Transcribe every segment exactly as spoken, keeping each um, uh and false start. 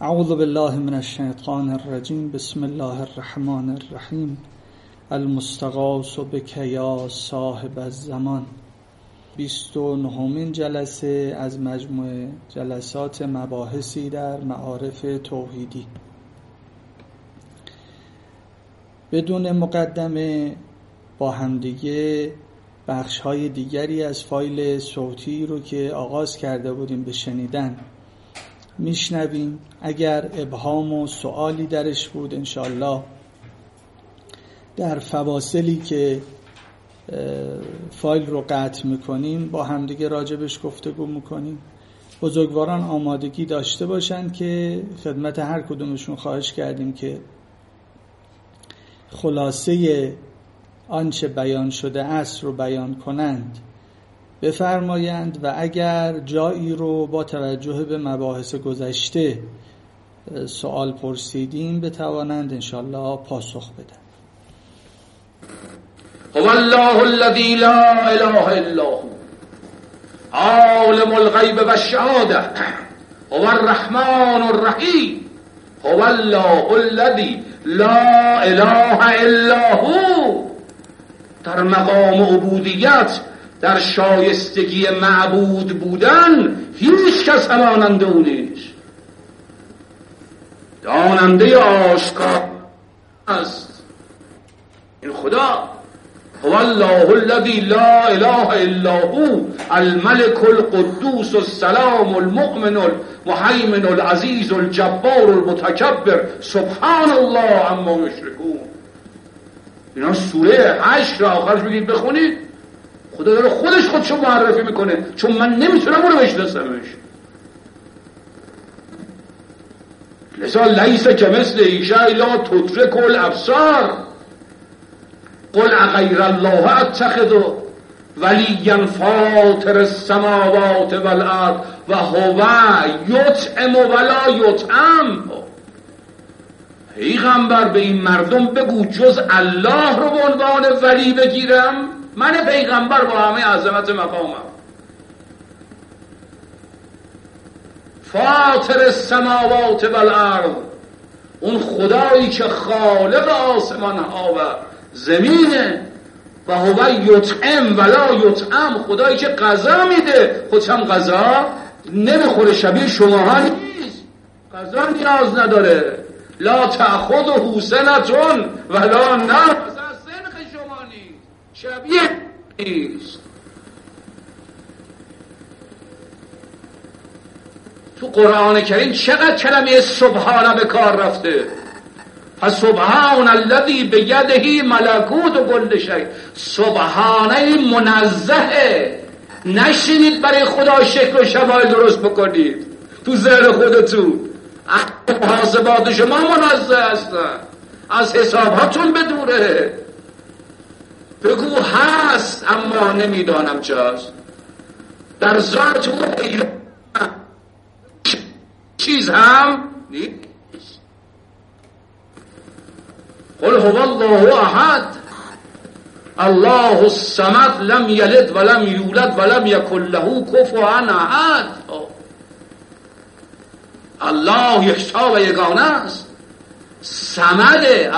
اعوذ بالله من الشیطان الرجیم. بسم الله الرحمن الرحیم. المستغاث بک یا صاحب الزمان. بیست و نهمین جلسه از مجموعه جلسات مباحثی در معارف توحیدی. بدون مقدمه با همدیگه بخش‌های دیگری از فایل صوتی رو که آغاز کرده بودیم به شنیدن میشنویم. اگر ابهام و سوالی درش بود انشاءالله در فواصلی که فایل رو قطع میکنیم با همدیگه راجبش گفتگو میکنیم. بزرگواران آمادگی داشته باشن که خدمت هر کدومشون خواهش کردیم که خلاصه آنچه بیان شده است رو بیان کنند بفرمایند و اگر جایی رو با توجه به مباحث گذشته سوال پرسیدیم بتوانند انشاءالله پاسخ بدن. هو الله الذی لا اله الا هو عالم الغیب و الشهاده هو الرحمن الرحیم هو الله الذی لا اله الا هو. در مقام عبودیت، در شایستگی معبود بودن هیچ کس هماننده او نیست. داننده آشکار است این خدا. هو الله الذی لا اله الا هو الملك القدوس السلام المؤمن المهیمن العزیز الجبار المتکبر سبحان الله عما یشرکون. اینا سوره هشت را آخرش بگید بخونید. خدا داره خودش خودشو معرفی میکنه، چون من نمیتونم اونو بشناسمش. لذا لیس کمثله شیء لا تدرک الابصار قل اغیر الله اتخذ ولیا فاطر السماوات والارض و هو یطعم ولا یطعم. پیغمبر به این مردم بگو جز الله رو به عنوان ولی بگیرم؟ من پیغمبر با همه عظمت مقامم. فاطر السماوات والارض، اون خدایی که خالق آسمان ها و زمینه. و هو یطعم ولا یطعم، خدایی که غذا میده خودش هم غذا نمیخوره، شبیه شما ها نیست، غذا نیاز نداره. لا تأخذه سنة ولا نوم، سنخ شما نیست، شبیه نیست. تو قرآن کریم چقدر کلمه سبحانه به کار رفته. فسبحان الذی بیده ملکوت کل شیء. سبحانه منزهه. نشینید برای خدا شکل و شمایل درست بکنید تو ذهن خودتون. محاسبات شما منزه هستن، از حساباتون بدوره. بگو هست اما نمیدانم چه هست. در ذات او چیز هم نیست. قل هو الله احد الله الصمد لم یلد ولم یولد ولم یکن له کفوا احد. الله یکتا و یگانه است، صمده.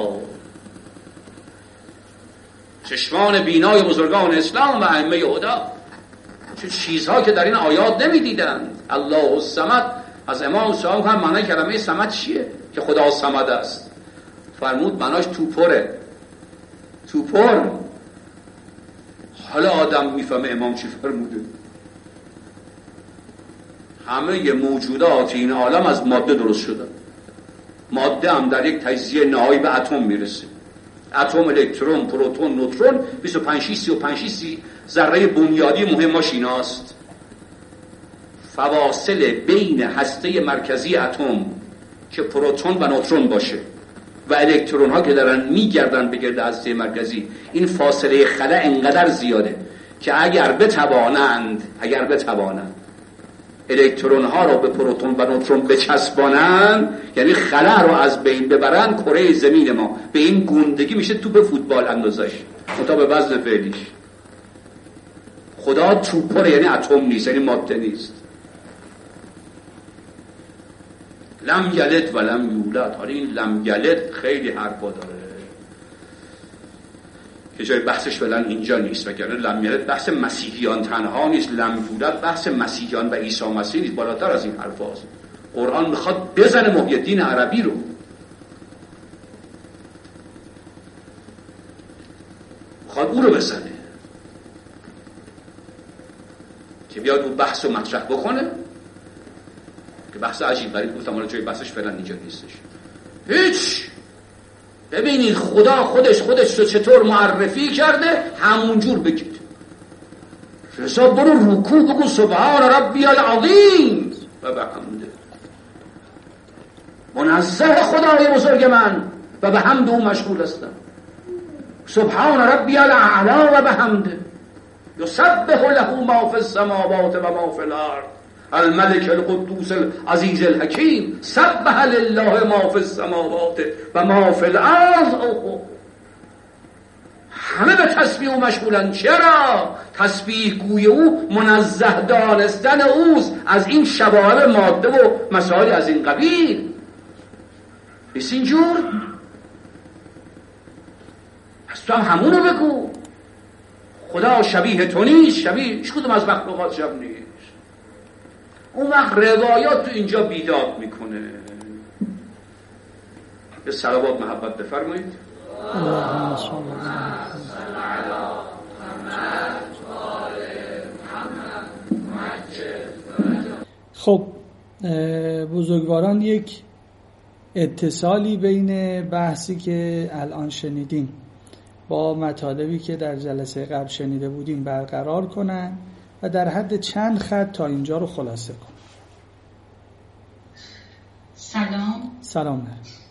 چشمان بینای بزرگان اسلام و ائمه هدی چه چیزها که در این آیات نمیدیدند. الله الصمد. از امام سوال هم معنی کلمه صمد چیه که خدا صمد است؟ فرمود معناش توپره، توپر. حالا آدم میفهمه امام چی فرموده. همه موجودات این عالم از ماده درست شدن. ماده هم در یک تجزیه نهایی به اتم میرسه. اتم، الکترون، پروتون، نوترون، بیست و پنج سی و پنج سی ذره بنیادی مهمش ایناست. فواصل بین هسته مرکزی اتم که پروتون و نوترون باشه و الکترون ها که دارن میگردن به گرد هسته مرکزی، این فاصله خلا انقدر زیاده که اگر بتوانند اگر بتوانند الکترون ها رو به پروتون و نوترون بچسبانند، یعنی خلا رو از بین ببرن، کره زمین ما به این گندگی میشه توپ فوتبال اندازش تا به وزن فعلیش. خدا توپره، یعنی اتم نیست، یعنی ماده نیست. لم یلد و لم یولد. حالا این لم یلد خیلی حرفا داره که جای بحثش فعلا اینجا نیست، وگرنه لم یلد بحث مسیحیان تنها نیست، لم یولد بحث مسیحیان و عیسی مسیح نیست، بالاتر از این حرفاست. قرآن میخواد بزنه محی الدین عربی رو، میخواد او رو بزنه که بیاد اون بحث رو مطرح بکنه که بحث عجیب غریب گفتم، حالا جای بحثش فعلا اینجا نیستش. هیچ. ببینید خدا خودش خودش رو چطور معرفی کرده، همونجور بگید. رسا برو رکوع بگو سبحان ربی العظیم و بحمده، منزه خدای بزرگ من و به حمد او مشغول هستم. سبحان ربی الاعلی و به حمده، یسبح له ما فی السماوات و ما فی الارض الملك القدوس العزیز الحکیم سبح لله ما فی السماوات و ما فی الارض. همه به تسبیح او مشغولن. چرا؟ تسبیح گوی او منزه دانستن اوست از این شباهه ماده و مسائل از این قبیل. نیست اینجور؟ پس تو هم همونو بگو. خدا شبیه تو نیست، شبیه هیچ کدوم از مخلوقات شب نیست. اون وقت روایات تو اینجا بیداد میکنه. به صلوات محبت بفرمایید. اللهم صل خب بزرگواران، یک اتصالی بین بحثی که الان شنیدیم با مطالبی که در جلسه قبل شنیده بودیم برقرار کنن و در حد چند خط تا اینجا رو خلاصه کن. سلام. سلام.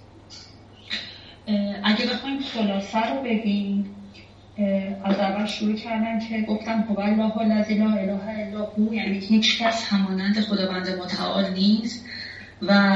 اگه بخوایم خلاصه رو بگیم، از اول شروع کردن که گفتم هو الله الذی لا اله الا هو، یعنی هیچ کس همانند خداوند متعال نیست. و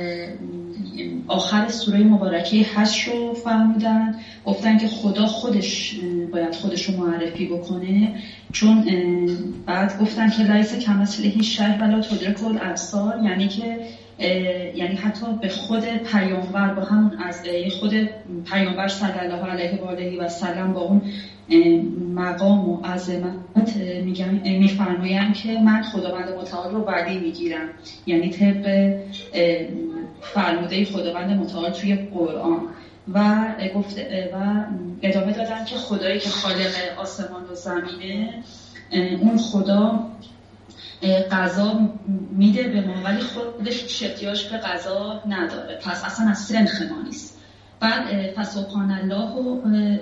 آخر سوره مبارکه حشر رو فرمودن، گفتن که خدا خودش باید خودش رو معرفی بکنه، چون بعد گفتن که لیس کمثله شیء ولا تدرک الابصار، یعنی که یعنی حتی به خود پیامبر با همون از خود پیامبر صلی الله علیه و آله و سلم با اون مقام و عظمت میگن میفرمایند که من خداوند متعال رو ولی میگیرم، یعنی طبق فرموده خداوند متعال توی قرآن. و گفت و ادامه دادن که خدایی که خالق آسمان و زمینه، اون خدا غذا میده به ما ولی خودش احتیاج به غذا نداره، پس اصلا از سنخ ما نیست. بعد فسبحان الله رو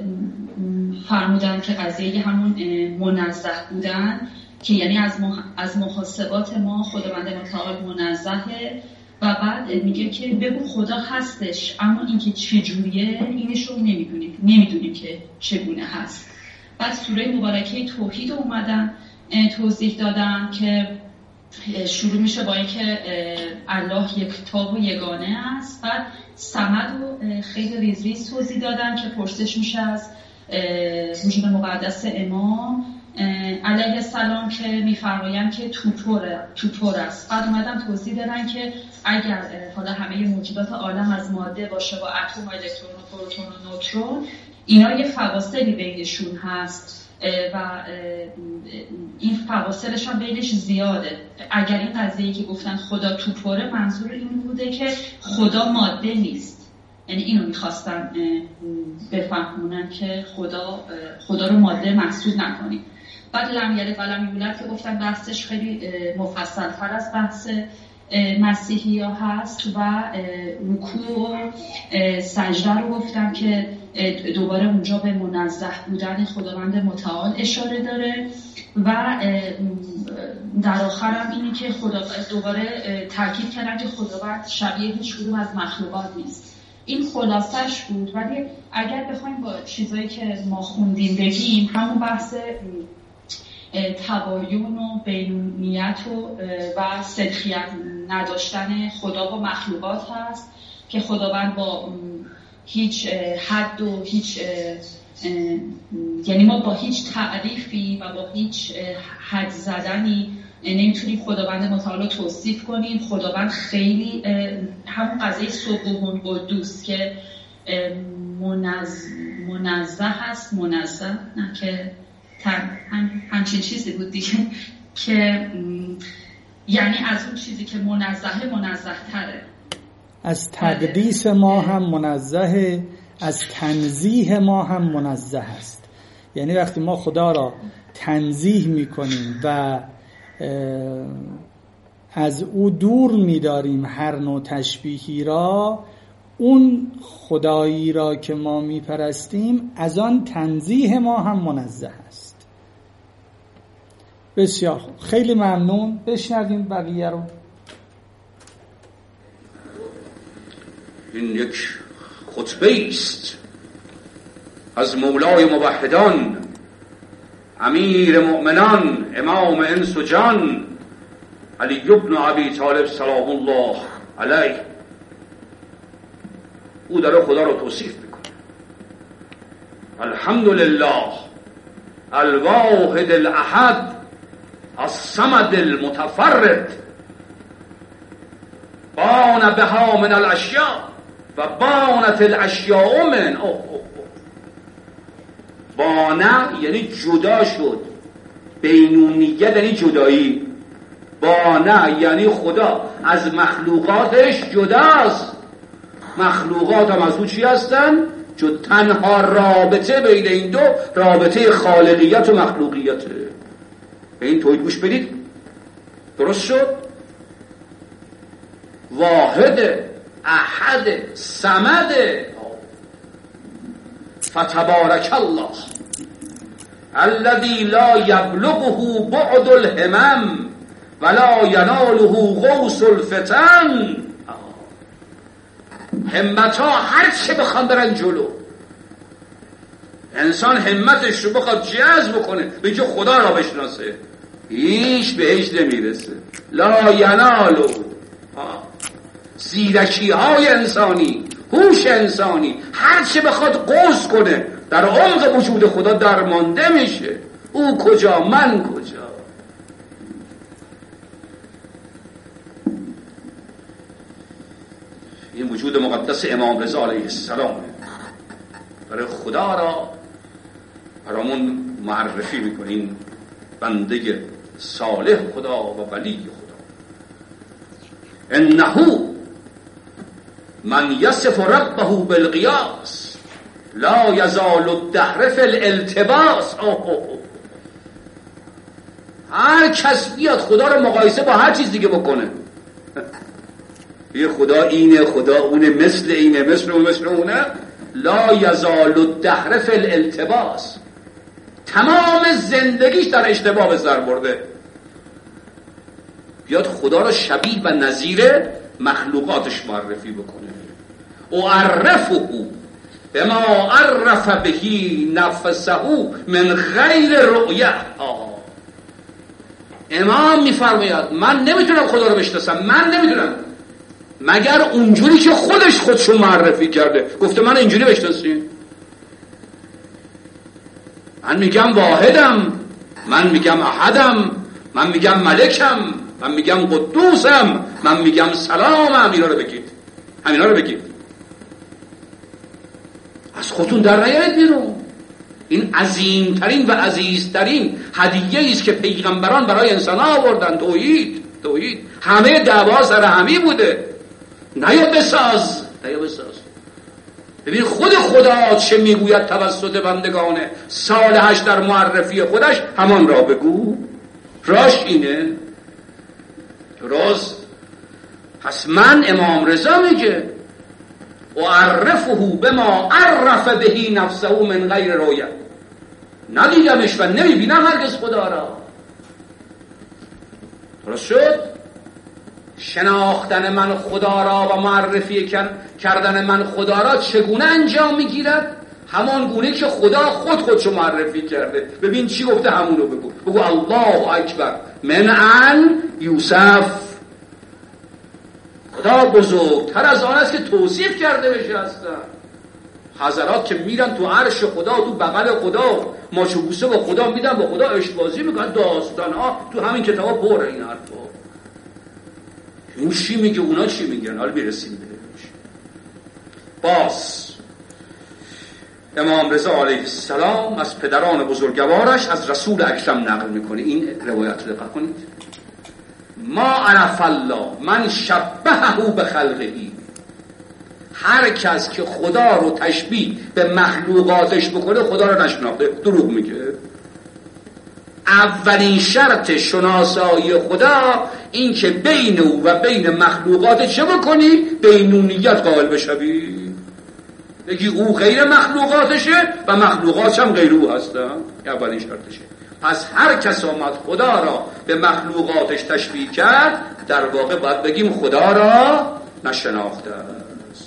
فرمودن که قضیه همون منزه بودن، که یعنی از از محاسبات ما خداوند متعال منزهه. و بعد میگه که بگو خدا هستش، اما اینکه چجوریه اینش رو نمیدونیم نمیدونیم که چگونه هست. بعد سوره مبارکه توحید اومدن توضیح دادن که شروع میشه با اینکه الله یکتا و یگانه است. بعد صمد رو خیلی ریز ریز توضیح دادن که پرسش میشه از وجود مقدس امام علیه السلام که میفرمایند که توتوره توتور است. بعد اومدن توضیح دادن که اگر حالا همه موجودات عالم از ماده باشه با اتم و الکترون و پروتون و نوترون، اینا یه فواصلی بینشون هست و این فواصلش هم بینش زیاده. اگر این قضیه‌ای که گفتن خدا توتوره، منظور این بوده که خدا ماده نیست، یعنی اینو میخواستن بفهمونن که خدا خدا رو ماده محسوب نکنیم. بعد لم یلد و لم یولد که گفتن بحثش خیلی مفصل تر از بحث مسیحی ها هست. و رکوع و سجده رو گفتم که دوباره اونجا به منزه بودن خداوند متعال اشاره داره. و در آخرم اینی که خدا دوباره تاکید کردن که خداوند شبیه هیچ کدوم از مخلوقات نیست. این خلاصش بود. ولی اگر بخوایم با چیزایی که ما خوندیم بگیم، همون بحث تباین و بینونیت و, و صدقیت نداشتن خدا و مخلوقات هست که خداوند با هیچ حد و هیچ یعنی ما با هیچ تعریفی و با هیچ حد زدنی نمیتونیم خداوند متعال رو توصیف کنیم. خداوند خیلی همون قضیه سبوح قدوس که منز... منزه هست، منزه نه که هم... همچین چیزی بود دیگه که یعنی از اون چیزی که منزه منزه تره، از تقدیس ما هم منزه، از تنزیه ما هم منزه است. یعنی وقتی ما خدا را تنزیه میکنیم و از او دور میداریم هر نوع تشبیهی را، اون خدایی را که ما میپرستیم از آن تنزیه ما هم منزه است. بسیار خوب، خیلی ممنون. بشنویم بقیه رو. این یک خطبه است از مولای موحدان، امیر مؤمنان، امام انس و جان، علی بن ابی طالب سلام الله علیه. او داره خدا رو توصیف میکنه. الحمدلله الواحد الاحد الصمد المتفرد بان بها من الاشیاء و بانت الاشیاء من. اوه اوه بانه یعنی جدا شد، بینونیت یعنی جدایی. بانه یعنی خدا از مخلوقاتش جداست. مخلوقات هم از او چی هستن؟ جو تنها رابطه بین این دو رابطه خالقیت و مخلوقیته. به این توید گوش بدید. درست شد؟ واحد احد صمد. فتبارک الله الذی لا یبلغه بعد الهمم ولا یناله غوث الفتن. همت ها هر چه بخوان برن جلو، انسان همتش رو بخواد جذب بکنه به اینکه خدا را بشناسه، هیچ بهش نمیرسه. لا ینالو. زیرکی های انسانی، هوش انسانی هر چه بخواد قوس کنه در عمق وجود خدا درمانده میشه. او کجا من کجا. این وجود مقدس امام رضا علیه السلام برای خدا را برامون معرفی میکنین. بنده صالح خدا و ولی خدا. انه من یصف ربه بالقیاس لا یزال الدهر فی الالتباس. هر کس بیاد خدا رو مقایسه با هر چیز دیگه بکنه، یه خدا اینه، خدا اونه، مثل اینه، مثل اونه، مثل اونه، لا یزال الدهر فی الالتباس. تمام زندگیش در اشتباه به سر برده. بیاد خدا رو شبیه و نظیر مخلوقاتش معرفی بکنه. اعرفه بما عرف بهی نفسه من غیر رؤیه. امام میفرماید من نمیتونم خدا رو بشناسم، من نمیتونم مگر اونجوری که خودش خودشو معرفی کرده. گفته من اینجوری بشناسیم. من میگم واحدم، من میگم احدم، من میگم ملکم، من میگم قدوسم، من میگم سلامم. اینا رو بگید، همینا رو بگید. از خودتون در نیارید بیرون. این عظیمترین و عزیزترین هدیه است که پیغمبران برای انسان آوردن. توحید. توحید. همه دعوا سر همی بوده. نیا بساز، نیا بساز. ببین خود خدا چه میگوید توسط بندگان صالحش در معرفی خودش. همان را بگو. راش اینه. درست. پس من امام رضا میگه اعرفه بما عرف بهی نفسه من غیر رؤیه. ندیدمش و نمیبینم هرگز خدا را. درست شد؟ شناختن من خدا را و معرفی کردن من خدا را چگونه انجام میگیرد؟ همان گونه که خدا خود خودشو معرفی کرده. ببین چی گفته، همونو بگو. بگو الله اکبر من ان یوسف. خدا بزرگتر از آن است که توصیف کرده بشه. هستن حضرات که میرن تو عرش خدا، تو بغل خدا، ماچوبوسه با خدا میدن، با خدا عشق بازی میکنن. داستان ها تو همین کتابا پره این حرفا. این چی میگه اونا چی میگن، حالا میرسیم بهش. باز امام رضا علیه السلام از پدران بزرگوارش از رسول اکرم نقل میکنه. این روایت رو دقت کنید. ما عرف الله من شبهه به خلقهی، هر کس که خدا رو تشبیه به مخلوقاتش بکنه خدا رو نشناخته، دروغ میگه. اولین شرط شناسایی خدا این که بین او و بین مخلوقات چه بکنی؟ بینونیت قائل بشوی، بگی او غیر مخلوقاتشه و مخلوقاتش هم غیر او هستن. اولین شرطشه. پس هر کس آمد خدا را به مخلوقاتش تشبیه کرد، در واقع باید بگیم خدا را نشناخته است.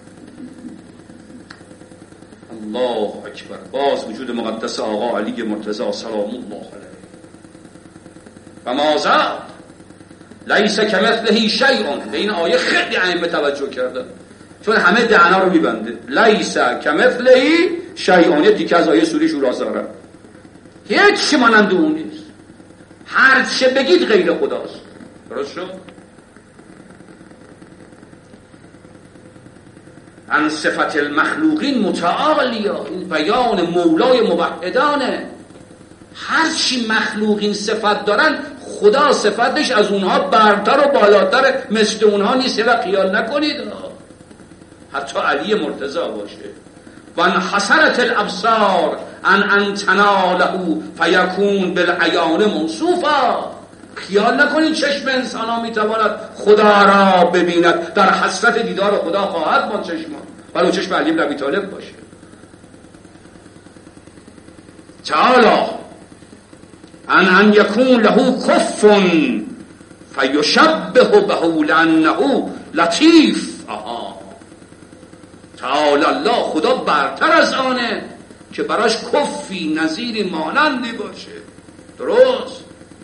الله اکبر. باز وجود مقدس آقا علی مرتضی سلام الله علیه. و مازاد لیس کمثله شیء. به این آیه خیلی ائمه توجه کردن چون همه دهنا رو میبنده. لیس کمثله شیء، یه تیکه از آیه سوره شورا داره. هیچ چی مانند اون نیست، هر چه بگید غیر خداست. درست شد؟ عن صفت المخلوقین متعالیا، این بیان مولای موحدانه. هر چی مخلوقین صفت دارن خدا صفتش از اونها برتر و بالاتر، مثل اونها نیست. و خیال نکنید حتی علی مرتضی باشه. و انحسرت الابصار ان ان تناله فیکون بالعیان موصوفا. خیال نکنید چشم انسان ها میتواند خدا را ببیند، در حسرت دیدار خدا خواهد ماند چشمان، ولو چشم علی بن ابی طالب باشه. تعالی ان ان یکون له کف فیشبه به لانه لطیف. آها، تعالی الله، خدا برتر از آنه که براش کفی نظیری مانندی باشه. درست؟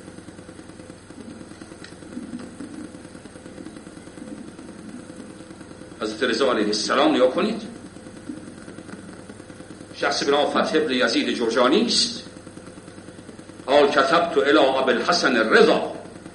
حضرت رضا علیه السلام نیا کنید، شخص به نام فتح ابن یزید جرجانی است. قال كتبت الى ابي الحسن الرضا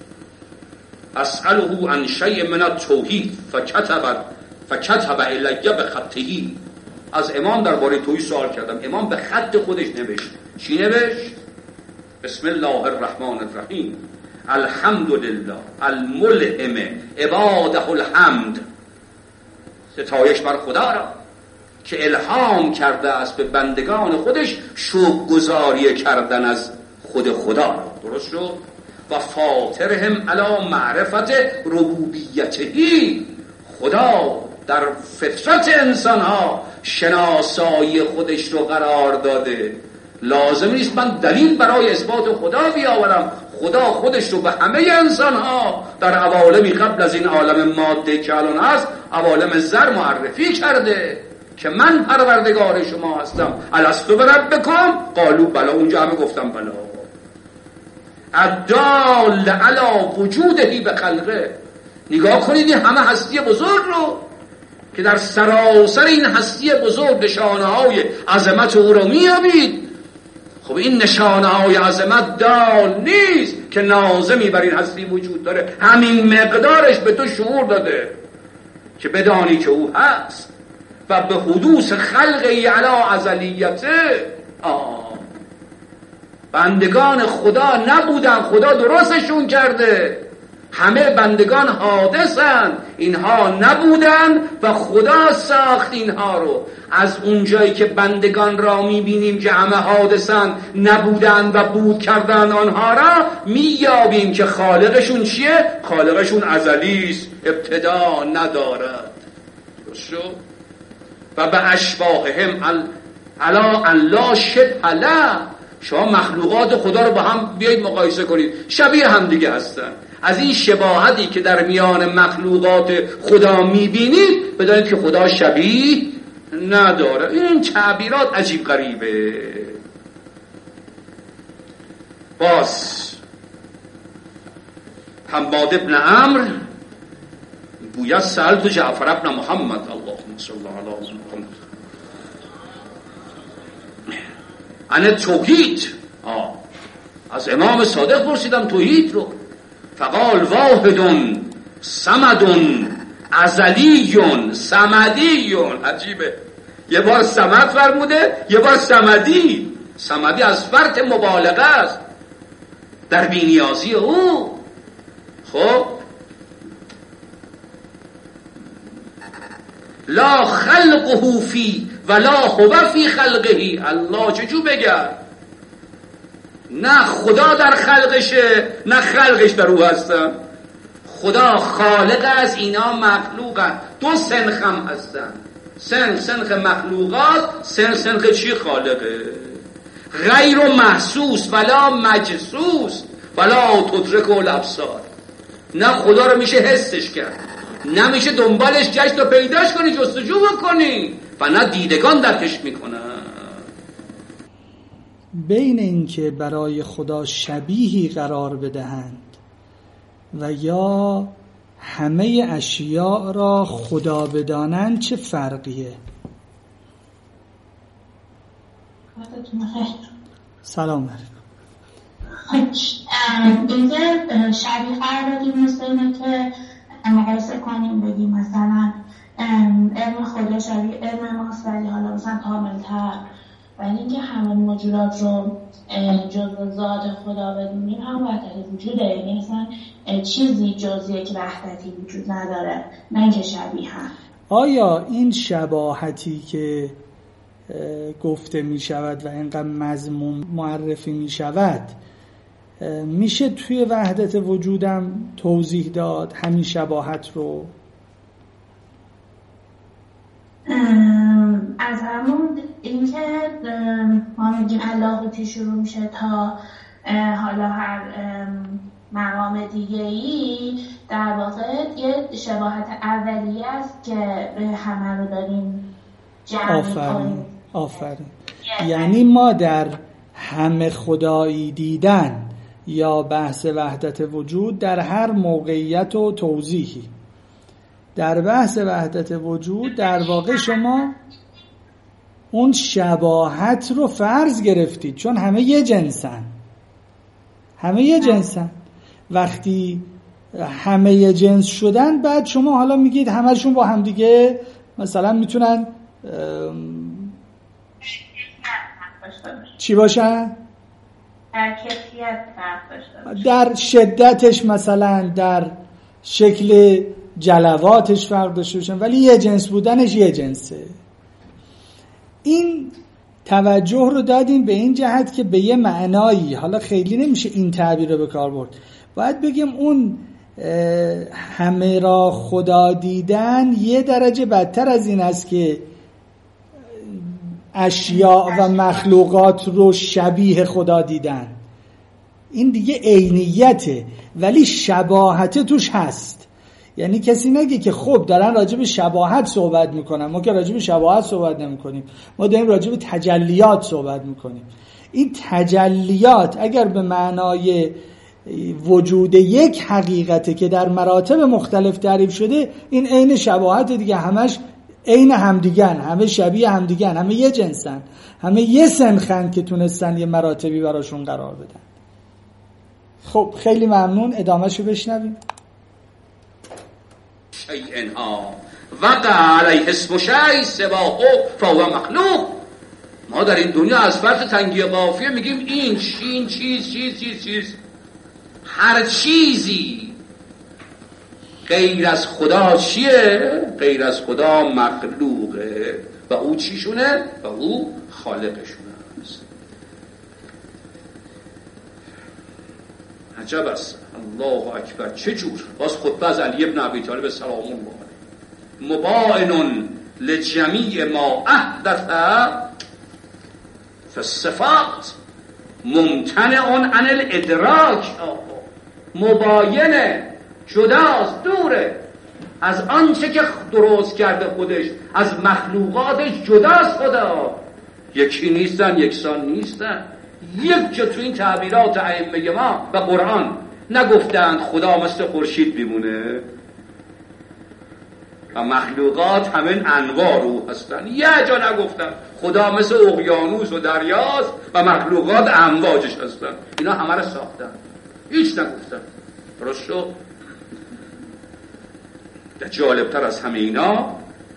اساله عن شيء من التوحید فكتب فكتب الي بخطه. از امام درباره توحید سوال کردم، امام به خط خودش نوشت. چی نوشت؟ بسم الله الرحمن الرحیم الحمد لله الملهم عباده الحمد. ستایش بر خدا را که الهام کرده است به بندگان خودش شکرگزاری کردن از خود خدا. درست شد؟ و فاطرهم علی معرفت ربوبیته. خدا در فطرت انسان ها شناسایی خودش رو قرار داده. لازم نیست من دلیل برای اثبات خدا بیاورم. خدا خودش رو به همه انسان ها در عوالمی قبل از این عالم ماده که الان هست، عوالم زر، معرفی کرده که من پروردگار شما هستم. الستو بربکم قالوا بلا. اونجا همه گفتم بلا. الدال علی وجوده بخلقه. نگاه کنید این همه هستی بزرگ رو که در سراسر این هستی بزرگ نشانه های عظمت او رو میابید. خب این نشانه های عظمت دال نیست که ناظمی بر این هستی وجود داره، همین مقدارش به تو شعور داده که بدانی که او هست و به حدوث خلقی علی ازلیته. آه بندگان خدا نبودن، خدا درستشون کرده. همه بندگان حادثن، اینها نبودن و خدا ساخت اینها رو. از اونجایی که بندگان را میبینیم که همه حادثن، نبودن و بود کردن آنها را، مییابیم که خالقشون چیه؟ خالقشون ازلیست، ابتدا ندارد. و به اشباههم علا ان لا شبه له. شما مخلوقات خدا رو با هم بیایید مقایسه کنید، شبیه هم دیگه هستن. از این شباهتی که در میان مخلوقات خدا میبینید بدانید که خدا شبیه نداره. این تعبیرات عجیب غریبه. باز حماد ابن عمرو گوید سألت جعفر ابن محمد اللهم صل علی محمد عن توحید. از امام صادق پرسیدم توحید رو. فقال واحد صمدون ازلیون صمدیون. عجیبه، یه بار صمد فرموده یه بار صمدی. صمدی از فرط مبالغه است در بی‌نیازی او. خب لا خلقه فی ولا هو فی خلقه. الله چجور بگه؟ نه خدا در خلقشه نه خلقش در او هستن. خدا خالق است، اینا مخلوقن. دو سنخ هم هستن، سنخ سنخ مخلوقات، سنخ سنخ چی؟ خالقه. غیر و محسوس ولا مجسوس ولا تدرک الابصار. نه خدا رو میشه حسش کرد، نه میشه دنبالش گشت و پیداش کنی، جستجو بکنی، و نه دیدگان درکش میکنن. بین اینکه برای خدا شبیهی قرار بدهند و یا همه اشیاء را خدا بدانند چه فرقیه؟ سلام علیکم. اینکه شبیه قرار بدیم مثل اینه که مقایسه کنیم بگیم مثلا علم خدا شبیه علم ماست ولی حالا مثلا کامل‌تر، ولی اینکه همه موجودات رو جزء ذات خدا بدونیم هم وحدت وجوده. یعنی مثلا چیزی جزئیه که وحدتی وجود نداره، نه اینکه شبیه هم. آیا این شباهتی که گفته می شود و اینقدر مضمون معرفی می شود میشه توی وحدت وجودم توضیح داد همین شباهت رو؟ از همون اینکه ما میگیم علاقه شروع میشه تا حالا هر مقام دیگه ای، در واقع یه شباهت اولیه است که همه رو داریم جمع آفرین آفرین. یعنی ما در همه خدایی دیدن یا بحث وحدت وجود در هر موقعیت و توضیحی، در بحث وحدت وجود در واقع شما اون شباهت رو فرض گرفتید، چون همه یه جنسن، همه یه جنسن. وقتی همه یه جنس شدن بعد شما حالا میگید همه‌شون با هم دیگه مثلا میتونن چی باشن؟ در کیفیت فرق داشته، در شدتش مثلا در شکل جلواتش فرق داشته باشن، ولی یه جنس بودنش یه جنسه. این توجه رو دادیم به این جهت که به یه معنایی، حالا خیلی نمیشه این تعبیر رو به کار برد، باید بگیم اون همه را خدا دیدن یه درجه بدتر از این است که اشیاء و مخلوقات رو شبیه خدا دیدن. این دیگه عینیته، ولی شباهت توش هست. یعنی کسی نگه که خب دارن راجع به شباهت صحبت میکنن، ما که راجع به شباهت صحبت نمی کنیم، ما داریم راجع به تجلیات صحبت میکنیم. این تجلیات اگر به معنای وجود یک حقیقته که در مراتب مختلف تعریف شده، این عین شباهت دیگه، همش عین همدیگن، همه شبیه همدیگن، همه یه جنسن، همه یه سنخن که تونستن یه مراتبی براشون قرار بدن. خب خیلی ممنون، ادامهشو بشنویم. شیئنها وقع علیه اسم شیء سواه فهو مخلوق. ما در این دنیا از فرط تنگی قافیه میگیم این شین چیز چیز چیز چیز، هر چیزی غیر از خدا چیه؟ غیر از خدا مخلوقه و او چیشونه؟ و او خالقشونه است. عجب است. الله اکبر. چه جور؟ باز خطبه از علی ابن ابی طالب سلام الله علیه. مباین لجمیع ما احدث فی الصفات ممتنع عن الادراک. مباینه، جداست، دوره از آنچه که درست کرده خودش، از مخلوقاتش جداست. خدا یکی نیستن، یکسان نیستن. یک جا تو این تعبیرات ائمه ما و قرآن نگفتند خدا مثل خورشید میمونه و مخلوقات همین انواع رو هستن. یه جا نگفتن خدا مثل اقیانوس و دریاست و مخلوقات امواجش هستن. اینا همه رو ساختن، هیچ نگفتن. درست شد؟ در جالبتر از همه اینا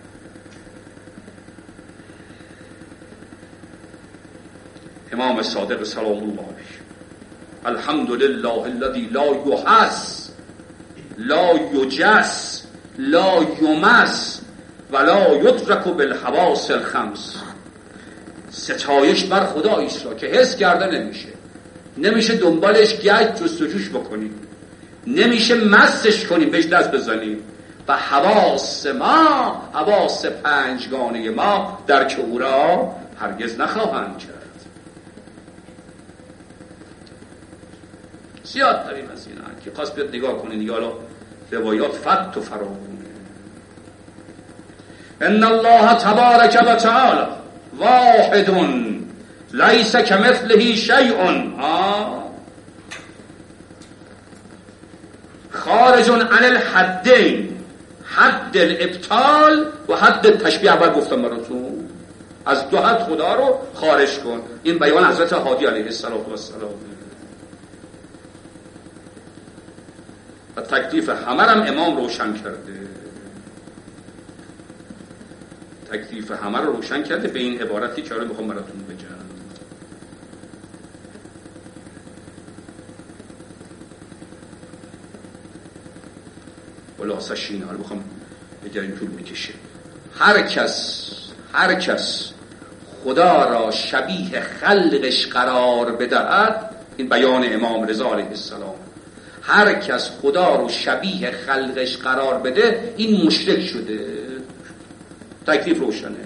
امام صادق سلام الله علیه الحمدلله الذی لا یحس لا یجس لا یمس ولا یدرک بالحواس الخمس. ستایش بر خدایی است را که حس کرده نمیشه، نمیشه دنبالش گشت جستجوش بکنیم، نمیشه مستش کنیم بهش دست بزنیم و حواس ما، حواس پنجگانه ما درک او را هرگز نخواهند کرد. زیاد داریم از اینا که خواست بیاد نگاه کنید دیگه. حالا روایات فت و فراوونه. ان الله تبارک و تعالی واحد لیس کمثله شیء خارج عن الحدین، حد الابطال و حد التشبیه. اول گفتم براتون از دو حد خدا رو خارج کن. این بیان حضرت هادی علیه السلام و السلام. و تکلیف همه هم امام روشن کرده، تکلیف همه رو روشن کرده به این عبارتی که الان میخوام براتون بگم. خلاصش اینه، حالا بخوام بگم طول میکشه. هر کس هر کس خدا را شبیه خلقش قرار بدهد، این بیان امام رضا علیه السلام، هر کس خدا رو شبیه خلقش قرار بده این مشرک شده. تکلیف روشنه.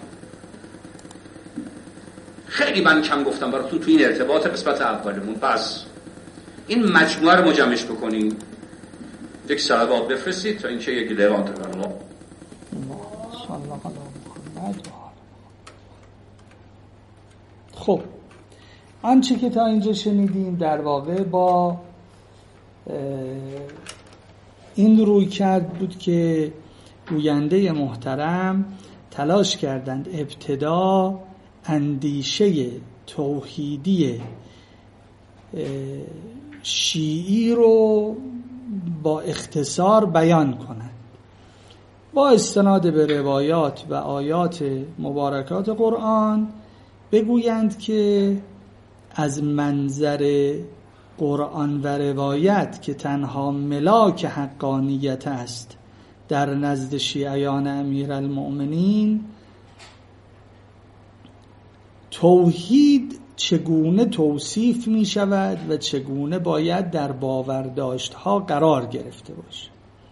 خیلی من کم گفتم براتون تو این ارتباط قسمت اولمون. پس این مجموعه رو مجمعش بکنیم، یک صلوات بفرستید تا اینکه یک لیوان تقرار. خب آنچه که تا اینجا شنیدیم در واقع با این روی کرد بود که گوینده محترم تلاش کردند ابتدا اندیشه توحیدی شیعی رو با اختصار بیان کنند، با استناد به روایات و آیات مبارکات قرآن بگویند که از منظر قرآن و روایت که تنها ملاک حقانیت است در نزد شیعیان امیرالمؤمنین، توحید چگونه توصیف می شود و چگونه باید در باورداشتها قرار گرفته باشه.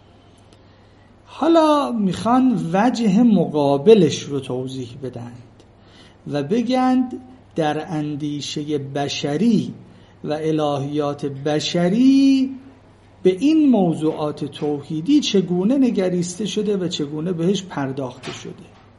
حالا میخوان وجه مقابلش رو توضیح بدند و بگند در اندیشه بشری و الهیات بشری به این موضوعات توحیدی چگونه نگریسته شده و چگونه بهش پرداخته شده.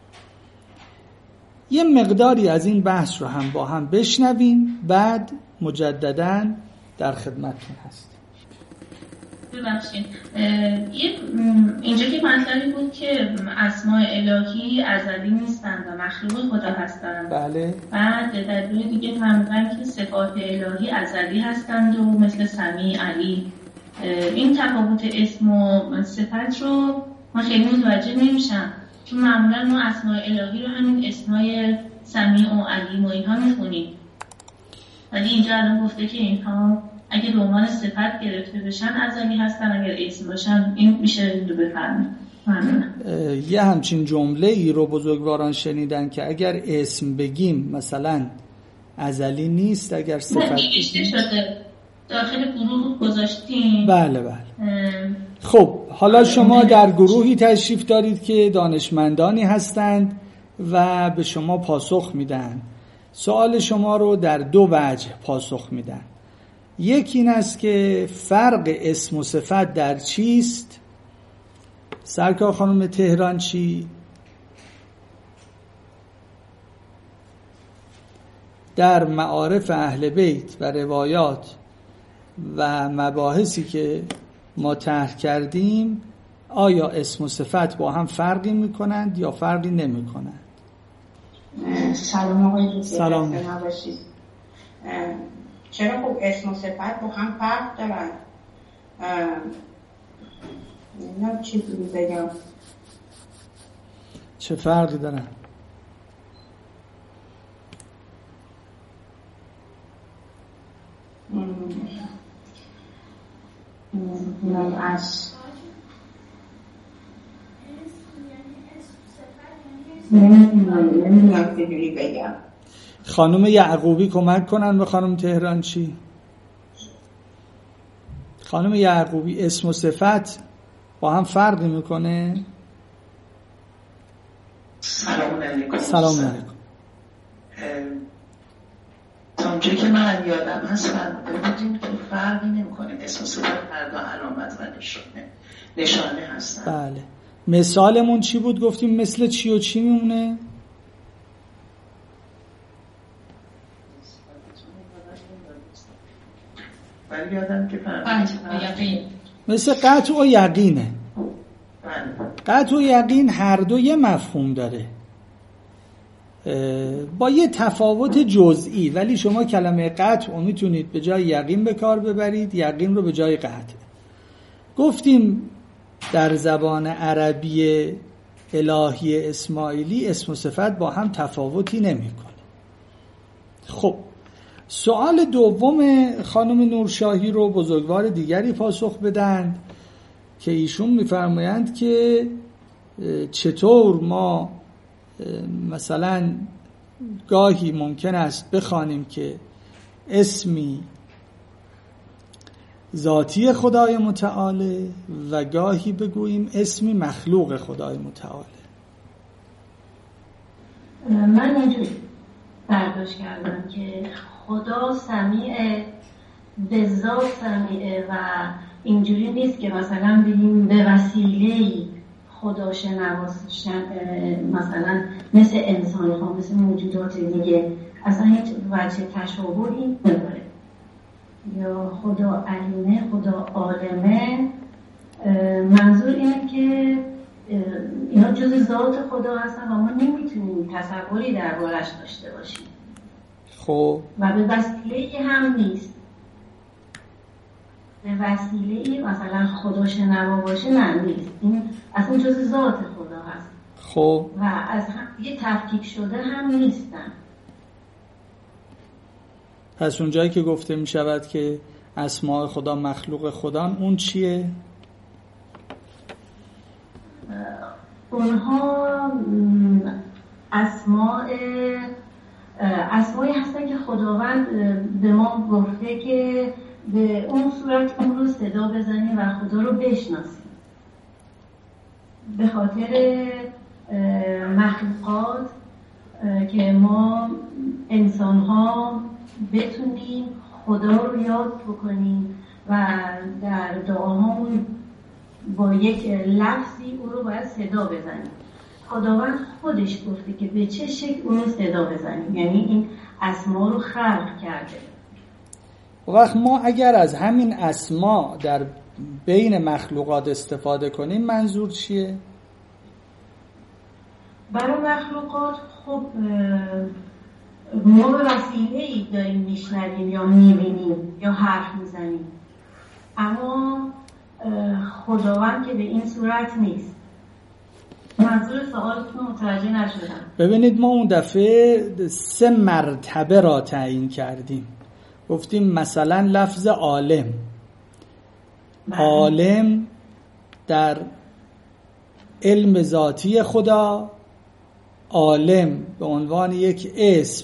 یه مقداری از این بحث رو هم با هم بشنویم، بعد مجدداً در خدمتتون هستیم. ببخشید اینجا که مطلبی بود که اسماء الهی ازلی نیستند و مخلوق خدا هستند. بله. بعد در جای دیگه فهمیدن که صفات الهی ازلی هستند و مثل سمیع، علی. این تفاوت اسم و صفت رو من خیلی متوجه نمیشم، چون معمولا ما اسماء الهی رو همین اسمای سمیع و علیم و اینها میخونیم، ولی اینجا الان گفته که اینها اگه به عنوان صفت گرفته بشن ازلی هستن، اگر اسم باشن این میشه رو بفرمید. یه همچین جمله ای رو بزرگواران شنیدن که اگر اسم بگیم مثلا ازلی نیست، اگر صفت نگشته شده داخل گروه گذاشتیم. بله بله. خب حالا شما در گروهی تشریف دارید که دانشمندانی هستند و به شما پاسخ میدن. سوال شما رو در دو وجه پاسخ میدن. یکی این است که فرق اسم و صفت در چیست؟ سرکار خانم تهران چی؟ در معارف اهل بیت و روایات و مباحثی که ما طرح کردیم آیا اسم و صفت با هم فرقی میکنند یا فرقی نمیکنند؟ سلام آقای سلام. چرا خب اسم و صفت با هم فرق دارن؟ نه چی بگم چه فرقی دارن؟ نه از نمیدونم چجوری بگم. خانم یعقوبی کمک کنن به خانم تهرانچی. خانم یعقوبی اسم و صفت با هم فرقی میکنه؟ سلام علیکم. سلام علیکم. تا اونجایی که من یادم هست فرمودیم که فرقی نمیکنه، اسم و صفت هر دو علامت و نشانه نشانه هستن. بله. مثالمون چی بود؟ گفتیم مثل چی و چی میمونه؟ ولی یادم که فرمودیم مثل قطع و یقینه. قطع و یقین هر دو یه مفهوم داره با یه تفاوت جزئی، ولی شما کلمه قطع رو میتونید به جای یقین به کار ببرید، یقین رو به جای قطع. گفتیم در زبان عربی الهی اسماعیلی اسم و صفت با هم تفاوتی نمی‌کنه. خب سوال دوم خانم نورشاهی رو بزرگوار دیگری پاسخ بدن که ایشون می‌فرمایند که چطور ما مثلا گاهی ممکن است بخوانیم که اسمی ذاتی خدای متعاله و گاهی بگوییم اسمی مخلوق خدای متعاله. من اینجوری برداشت کردم که خدا سمیع به ذات سمیعه و اینجوری نیست که مثلا بگیم به وسیله‌ای خدا شنواست مثلا مثل انسان ها، مثل موجودات دیگه، اصلا هیچ وجه تشابهی نداره. یا خدا علیمه، خدا عالمه. منظور اینه که اینا جز ذات خدا هستن و ما نمیتونیم تصوری دربارش داشته باشیم. خب و به وسیله‌ای هم نیست. به وسیله‌ای مثلا خدا شنوا باشه، نه نیست. این اصلا جز ذات خدا هست. خب و از هم یه تفکیک شده هم نیستن. پس اون جایی که گفته می شود که اسماء خدا مخلوق خدا، اون چیه؟ اونها اسماء اسمایی هستن که خداوند به ما گفته که به اون صورت اون رو صدا بزنیم و خدا رو بشناسیم. به خاطر مخلوقات که ما انسان ها بتونیم خدا رو یاد بکنیم و در دعاهامون با یک لفظی او رو باید صدا بزنیم. خداوند خودش گفته که به چه شکل اون رو صدا بزنیم، یعنی این اسما رو خلق کرده. وقت ما اگر از همین اسما در بین مخلوقات استفاده کنیم منظور چیه؟ برای مخلوقات خب ما به وسیله‌ای داریم میشنویم یا میبینیم یا حرف میزنیم، اما خداوند که به این صورت نیست. منظور سوالتون متوجه نشدم. ببینید ما اون دفعه سه مرتبه را تعیین کردیم. گفتیم مثلا لفظ عالم عالم در علم ذاتی خدا، عالم به عنوان یک اسم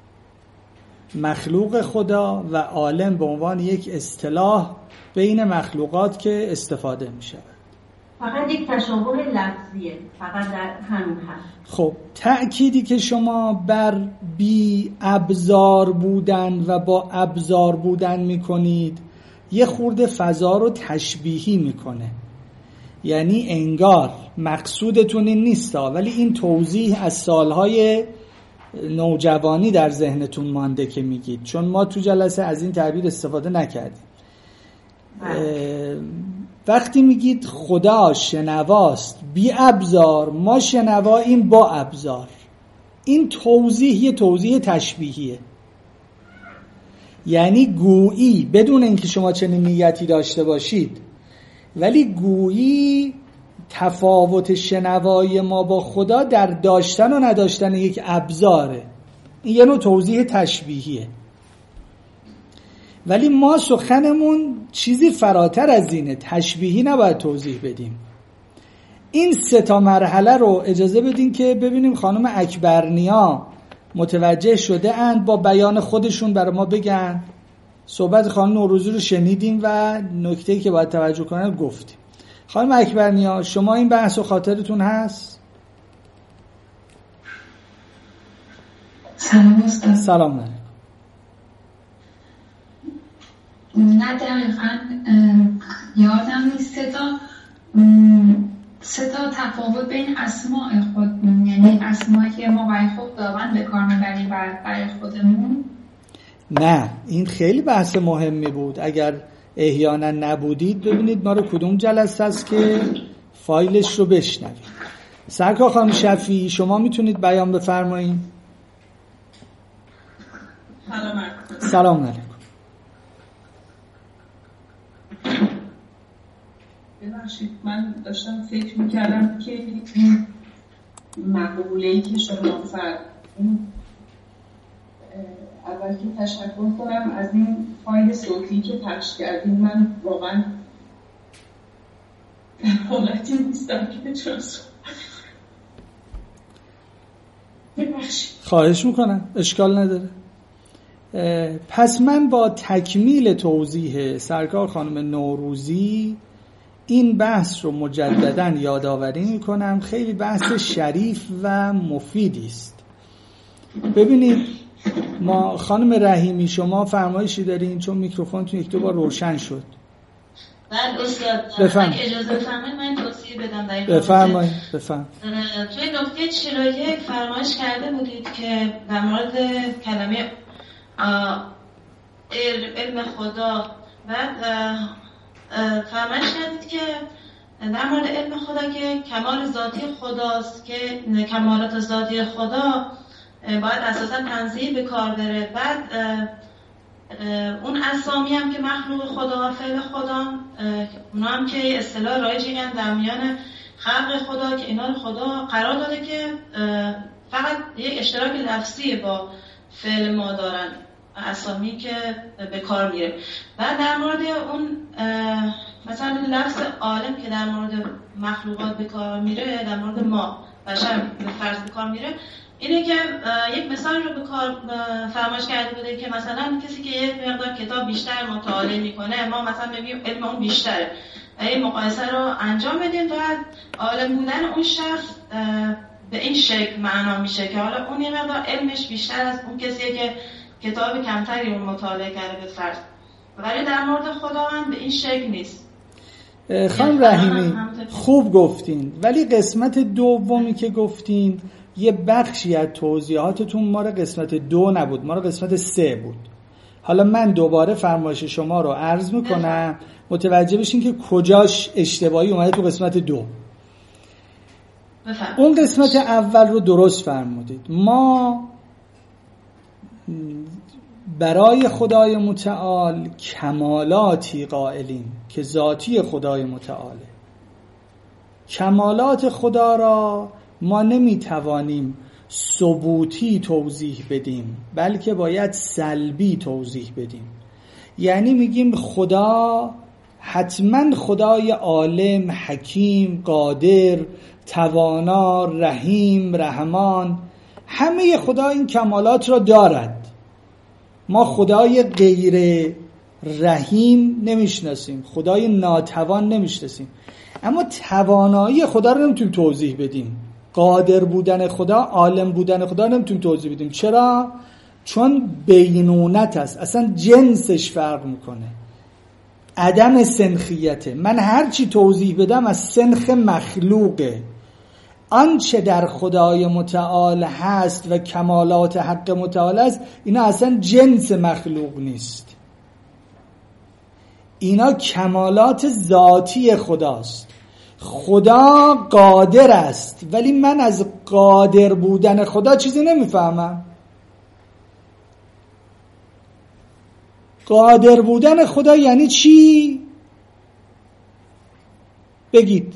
مخلوق خدا و عالم به عنوان یک اصطلاح بین مخلوقات که استفاده می شود. فقط یک تشابه لفظیه، فقط در همین هست. خب تأکیدی که شما بر بی ابزار بودن و با ابزار بودن می کنید یه خورده فضا رو تشبیهی می کنه. یعنی انگار مقصودتون این نیستا، ولی این توضیح از سالهای نوجوانی در ذهنتون مانده که میگید، چون ما تو جلسه از این تعبیر استفاده نکردیم. وقتی میگید خدا شنواست بی ابزار، ما شنواییم با ابزار، این توضیح یه توضیح تشبیهیه. یعنی گویی بدون اینکه شما چنین نیتی داشته باشید ولی گویی تفاوت شنوایی ما با خدا در داشتن و نداشتن یک ابزاره. این یه نوع توضیح تشبیهیه. ولی ما سخنمون چیزی فراتر از اینه، تشبیهی نباید توضیح بدیم. این سه تا مرحله رو اجازه بدین که ببینیم خانم اکبرنیا متوجه شده اند، با بیان خودشون برای ما بگن. صحبت خانم نوروزی رو شنیدیم و نکته‌ای که باید توجه کنن گفتیم. خانم اکبرنیا شما این بحث و خاطرتون هست؟ سلام استاد. سلام علیکم. نه دقیقا یادم نیست سه تا سه تا تفاوت بین اسماء خود، یعنی اسمایی که ما برای خداوند به کار میبریم برای خودمون. نه این خیلی بحث مهمی بود. اگر احیانا نبودید ببینید ما رو کدوم جلسه است که فایلش رو بشنوید. سرکار خانم شفیعی شما میتونید بیان بفرمایید؟ سلام علیکم. سلام علیکم. ببخشید من داشتم فکر میکردم که این مقوله‌ای که شما فرمودین، اول که تشکر کنم از این فایل صوتی که پخش کردین. من واقعا در حالتی نیستم که بتونم صحبت ببخشید. خواهش میکنم، اشکال نداره. پس من با تکمیل توضیح سرکار خانم نوروزی این بحث رو مجدداً یادآوری میکنم. خیلی بحث شریف و مفیدی است. ببینید ما خانم رحیمی شما فرمایشی دارین؟ چون میکروفونتون یک دو بار روشن شد. بله استاد، بفرمایید. اجازه بفرمایید من توضیح بدم در این بفرمایید. بفرمایید. توی نکته چهل و یک فرمایش کرده بودید که در مورد کلمه علم خدا، بعد فرمایش کردید که در مورد علم خدا که کمال ذاتی خداست، که کمالات ذاتی خدا باید اساسا تنزیه به کار بره. بعد اون اسامی هم که مخلوق خدا و فعل خدا، اونا هم که اصطلاح رایجی هم در میان خلق خدا که اینا رو خدا قرار داده که فقط یک اشتراک لفظی با فعل ما دارن، اسامی که به کار میره. بعد در مورد اون مثلا لفظ عالم که در مورد مخلوقات به کار میره، در مورد ما بشر به فرض به کار میره، اینه که یک مثال رو به کار فرمایش کرده بوده که مثلا کسی که یک مقدار کتاب بیشتر مطالعه میکنه، ما مثلا ببینیم علم اون بیشتره و این مقایسه رو انجام بدیم، بعد عالم بودن اون شخص به این شکل معنا میشه که حالا اون یه مقدار علمش بیشتر از اون کسیه که کتاب کمتری رو مطالعه کرده به فرض. ولی در مورد خداوند به این شکل نیست. خانم رحیمی خوب گفتین، ولی قسمت دومی که گفتین یه بخشی از توضیحاتتون ما رو قسمت دو نبود، ما رو قسمت سه بود. حالا من دوباره فرمایش شما رو عرض میکنم متوجه بشین که کجاش اشتباهی اومده تو قسمت دو. بفرم. اون قسمت اول رو درست فرمودید. ما برای خدای متعال کمالاتی قائلیم که ذاتی خدای متعاله. کمالات خدا را ما نمیتوانیم ثبوتی توضیح بدیم، بلکه باید سلبی توضیح بدیم. یعنی میگیم خدا حتما خدای عالم، حکیم، قادر، توانا، رحیم، رحمان، همه خدا این کمالات را دارد. ما خدای غیر رحیم نمیشناسیم، خدای ناتوان نمیشناسیم، اما توانایی خدا رو نمیتونیم توضیح بدیم. قادر بودن خدا، عالم بودن خدا نمیتونیم توضیح بدیم. چرا؟ چون بینونت است، اصلا جنسش فرق میکنه، عدم سنخیته. من هرچی توضیح بدم از سنخ مخلوقه. آنچه در خدای متعال هست و کمالات حق متعال است، اینا اصلا جنس مخلوق نیست، اینا کمالات ذاتی خداست. خدا قادر است، ولی من از قادر بودن خدا چیزی نمیفهمم. قادر بودن خدا یعنی چی؟ بگید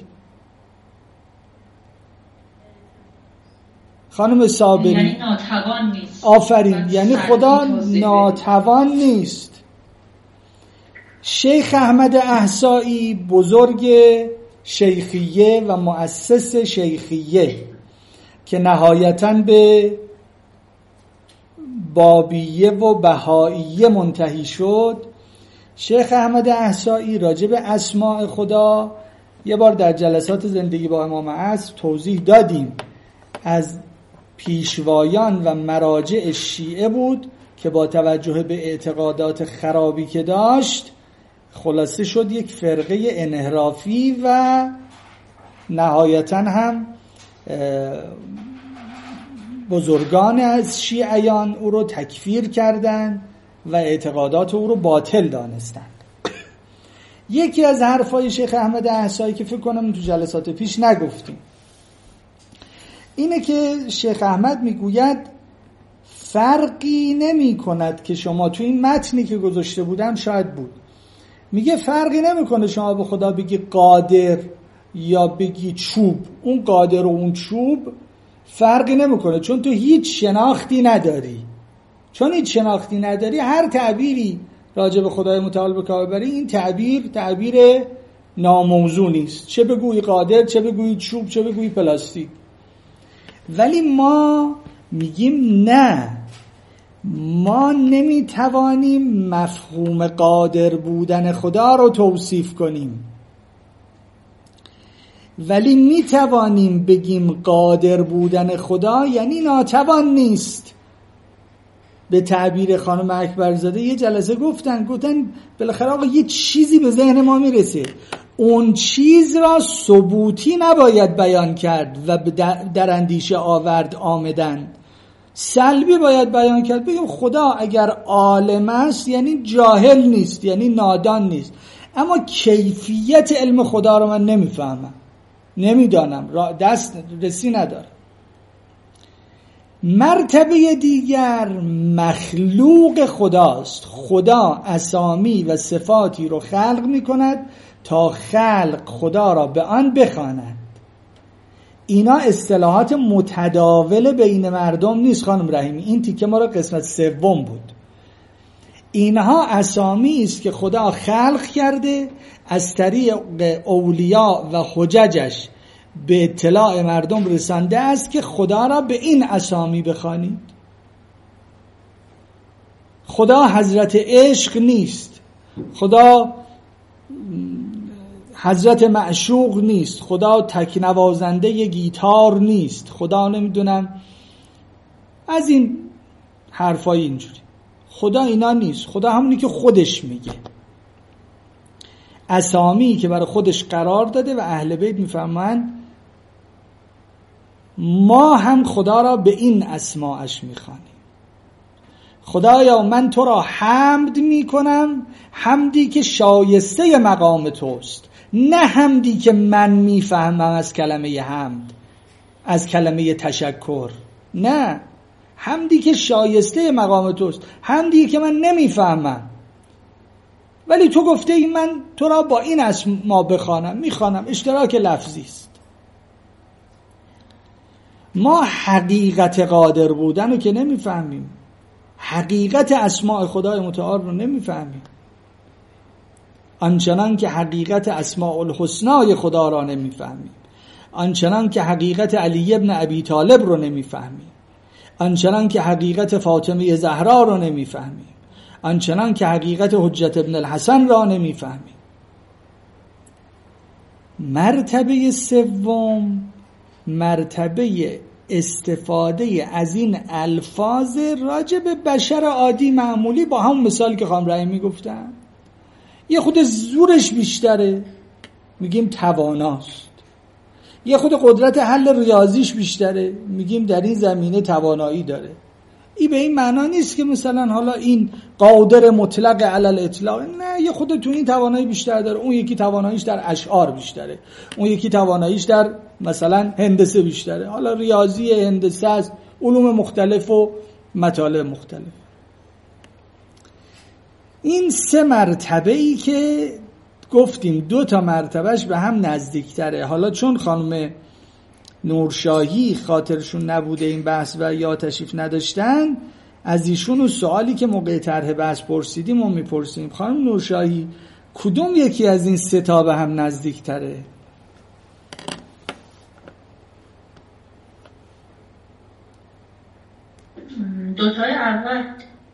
خانم صابری. یعنی ناتوان نیست. آفرین، یعنی خدا ناتوان نیست. شیخ احمد احصایی بزرگ شیخیه و مؤسس شیخیه که نهایتاً به بابیه و بهائیه منتهی شد، شیخ احمد احصایی راجع به اسماء خدا یه بار در جلسات زندگی با امام عصر توضیح دادیم. از پیشوایان و مراجع شیعه بود که با توجه به اعتقادات خرابی که داشت خلاصه شد یک فرقه انحرافی و نهایتاً هم بزرگان از شیعیان او رو تکفیر کردند و اعتقادات او رو باطل دانستند. یکی از حرفای شیخ احمد احصایی که فکر کنم تو جلسات پیش نگفتیم اینه که شیخ احمد میگوید فرقی نمی کند که شما تو این متنی که گذاشته بودم شاید بود، میگه فرقی نمی کنه شما به خدا بگی قادر یا بگی چوب، اون قادر و اون چوب فرقی نمی کنه، چون تو هیچ شناختی نداری. چون هیچ شناختی نداری هر تعبیری راجع به خدای متعال به کار ببری این تعبیر تعبیر ناموزون نیست، چه بگویی قادر، چه بگویی چوب، چه بگویی پلاستیک. ولی ما میگیم نه، ما نمیتوانیم مفهوم قادر بودن خدا رو توصیف کنیم، ولی میتوانیم بگیم قادر بودن خدا یعنی ناتوان نیست. به تعبیر خانم اکبرزاده یه جلسه گفتن گفتن بالاخره آقا یه چیزی به ذهن ما میرسه، اون چیز را ثبوتی نباید بیان کرد و در اندیشه آورد آمدن، سلبی باید بیان کرد. بگیم خدا اگر عالم است یعنی جاهل نیست، یعنی نادان نیست، اما کیفیت علم خدا رو من نمیفهمم، نمیدانم، دست رسی ندارم. مرتبه دیگر مخلوق خداست. خدا اسامی و صفاتی رو خلق می کند تا خلق خدا را به آن بخواند. اینا اصطلاحات متداول بین مردم نیست خانم رحیمی، این تیکه ما را قسمت سوم بود. اینها اسامی است که خدا خلق کرده از طریق اولیا و حججش به اطلاع مردم رسانده است که خدا را به این اسامی بخوانید. خدا حضرت عشق نیست، خدا حضرت معشوق نیست، خدا تکنوازنده گیتار نیست، خدا نمیدونم از این حرفای اینجوری. خدا اینا نیست، خدا همونی که خودش میگه، اسامی که برای خودش قرار داده و اهل بیت میفهمن ما هم خدا را به این اسماعش میخوانیم. خدایا من تو را حمد میکنم، حمدی که شایسته مقام توست، نه حمدی که من میفهمم از کلمه حمد، از کلمه تشکر، نه، حمدی که شایسته مقام توست، حمدی که من نمیفهمم ولی تو گفته ای من تو را با این اسما بخوانم، میخوانم، اشتراک لفظی است. ما حقیقت قادر بودن رو که نمیفهمیم، حقیقت اسماء خدای متعال رو نمیفهمیم، آنچنان که حقیقت اسماء الحسنای خدا را نمیفهمیم، آنچنان که حقیقت علی ابن ابی طالب رو نمیفهمیم، آنچنان که حقیقت فاطمه زهرا رو نمیفهمیم، آنچنان که حقیقت حجت ابن الحسن را نمیفهمیم. مرتبه سوم مرتبه استفاده از این الفاظ راجع به بشر عادی معمولی، با همون مثال که خانم رحیمی گفتن، یه خود زورش بیشتره میگیم تواناست، یه خود قدرت حل ریاضیش بیشتره میگیم در این زمینه توانایی داره. این به این معنا نیست که مثلا حالا این قادر مطلق علی الاطلاق، نه، یه خود تو این توانایی بیشتر داره، اون یکی تواناییش در اشعار بیشتره، اون یکی تواناییش در مثلا هندسه بیشتره، حالا ریاضی، هندسه است، علوم مختلف و مطالب مختلف. این سه مرتبه‌ای که گفتیم دو تا مرتبهش به هم نزدیکتره. حالا چون خانم نورشاهی خاطرشون نبوده این بحث و یا تشریف نداشتن، از ایشون و سوالی که موقع طرح بحث پرسیدیم و میپرسیم خانم نورشاهی کدوم یکی از این سه تا به هم نزدیکتره؟ دوتای اول.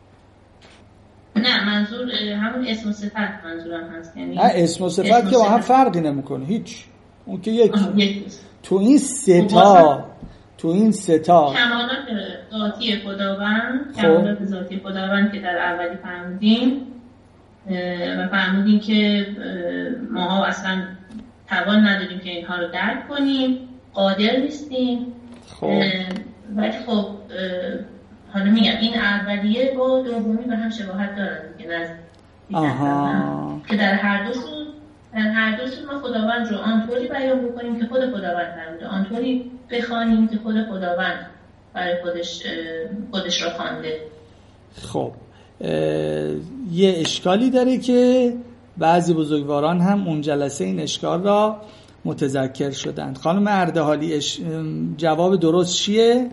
نه منظور همون اسم و صفت منظورم هست، یعنی نه اسم و صفت که با هم فرقی نمیکنه هیچ، اون که یکی. تو این سه تا تو این سه تا کمالات ذاتی خداوند، کمالات ذاتی خداوند که در اولی فرمودیم و فرمودیم که ماها اصلا توان نداریم که اینها رو درک کنیم، قادر نیستیم. خب ولی خب حالا میگم این اولیه با دومی به هم شباهت دارن که نزدیک که در هر دوشون در هر دوشون ما خداوند رو آنطوری بیان بکنیم که خود خداوند فرموده، آنطوری بخوانیم که خود خداوند برای خودش خودش را خوانده. خب یه اشکالی داره که بعضی بزرگواران هم اون جلسه این اشکال را متذکر شدند. خانم اردهالی اش... جواب درست چیه؟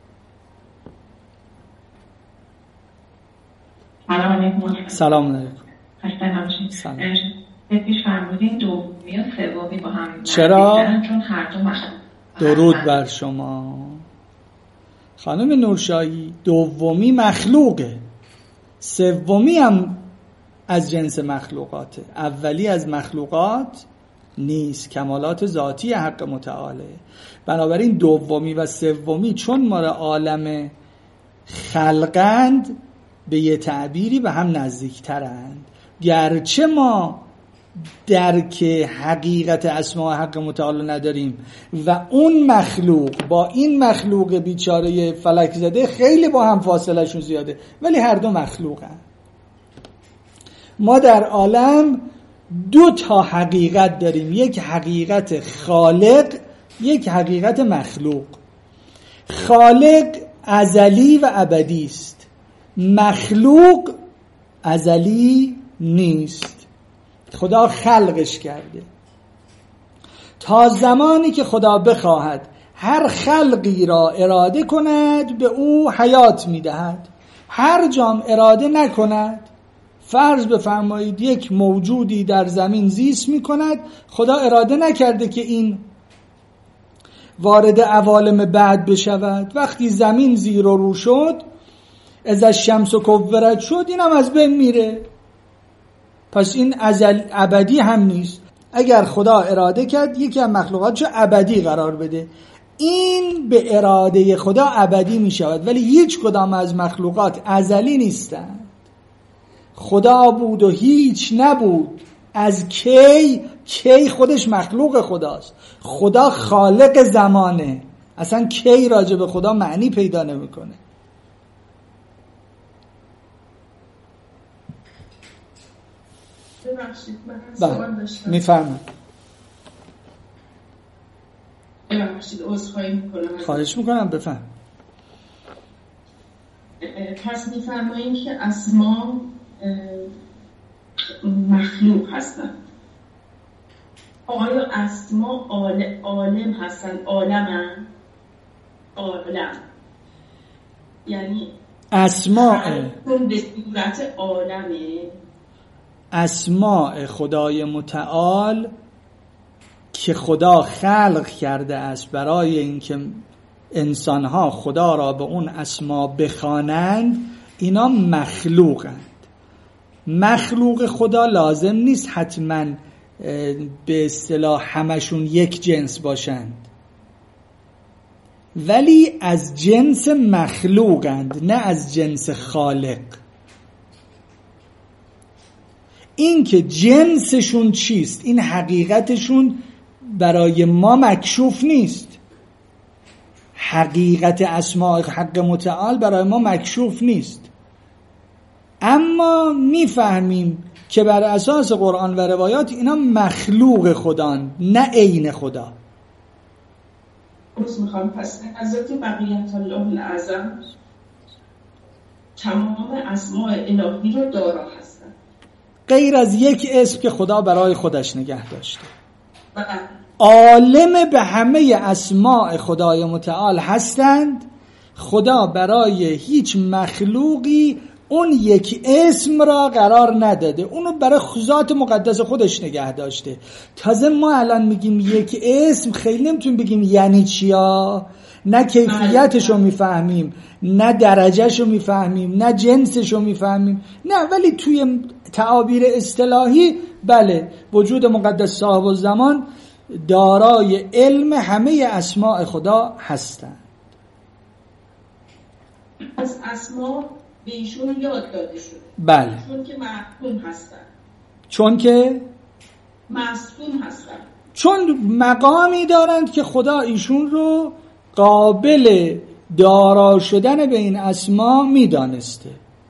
سلام علیکم. سلام علیکم. خسته نباشید. سلام. پیش فرمودین دومی و سومی با هم چرا؟ چون هر دو مخلوق. درود بر شما خانم نورشاهی. دومی مخلوقه، سومی هم از جنس مخلوقاته، اولی از مخلوقات نیست، کمالات ذاتی حق متعاله. بنابراین دومی و سومی چون ما را عالم خلقند به یه تعبیری به هم نزدیکترند، گرچه ما درک حقیقت اسماء حق متعال نداریم و اون مخلوق با این مخلوق بیچاره فلک زده خیلی با هم فاصله شون زیاده، ولی هر دو مخلوقن. ما در عالم دو تا حقیقت داریم، یک حقیقت خالق، یک حقیقت مخلوق. خالق ازلی و ابدی است، مخلوق ازلی نیست، خدا خلقش کرده. تا زمانی که خدا بخواهد هر خلقی را اراده کند به او حیات میدهد، هر جام اراده نکند، فرض بفرمایید یک موجودی در زمین زیست میکند، خدا اراده نکرده که این وارد عوالم بعد بشود، وقتی زمین زیر و رو شد، از الشمس کورت شد، این هم از بین میره. پس این ازل ابدی هم نیست. اگر خدا اراده کرد یکی از مخلوقاتشو ابدی قرار بده، این به اراده خدا ابدی می شود، ولی هیچ کدام از مخلوقات ازلی نیستند. خدا بود و هیچ نبود، از کی کی خودش مخلوق خداست. خدا خالق زمانه، اصلا کی راجع به خدا معنی پیدا نمیکنه. ببخشید من سوال داشتم. میفرمایید. ببخشید عذرخواهی میکنم. خواهش میکنم بفهم. پس میفرمایید که اسما مخلوق هستن. آیا اسما عالم هستن؟ عالمن؟ عالم یعنی اسماء به صورت عالمه. اسماء خدای متعال که خدا خلق کرده است برای اینکه انسانها خدا را به اون اسما بخوانند، اینا مخلوقند. مخلوق خدا لازم نیست حتما به اصطلاح همشون یک جنس باشند، ولی از جنس مخلوقند، نه از جنس خالق. این که جنسشون چیست، این حقیقتشون برای ما مکشوف نیست. حقیقت اسماء حق متعال برای ما مکشوف نیست، اما میفهمیم که بر اساس قرآن و روایات اینا مخلوق خدان، نه عین خدا. روز میخوام پس حضرت بقیت الله الاعظم تمام اسماء الهی رو دارا هستن. غیر از یک اسم که خدا برای خودش نگه داشته. عالم به همه اسماء خدای متعال هستند. خدا برای هیچ مخلوقی اون یک اسم را قرار نداده، اونو برای ذات مقدس خودش نگه داشته. تازه ما الان میگیم یک اسم، خیلی نمیتونیم بگیم یعنی چیا، نه کیفیتشو میفهمیم، نه درجهشو میفهمیم، نه جنسشو میفهمیم، نه، ولی توی تعابیر اصطلاحی بله، وجود مقدس صاحب الزمان دارای علم همه اسماء خدا هستند. از اسما به ایشون یاد داده شده. بله. چون که معصوم هستن. چون که معصوم هستن. چون مقامی دارند که خدا ایشون رو قابل دارا شدن به این اسما میدانسته.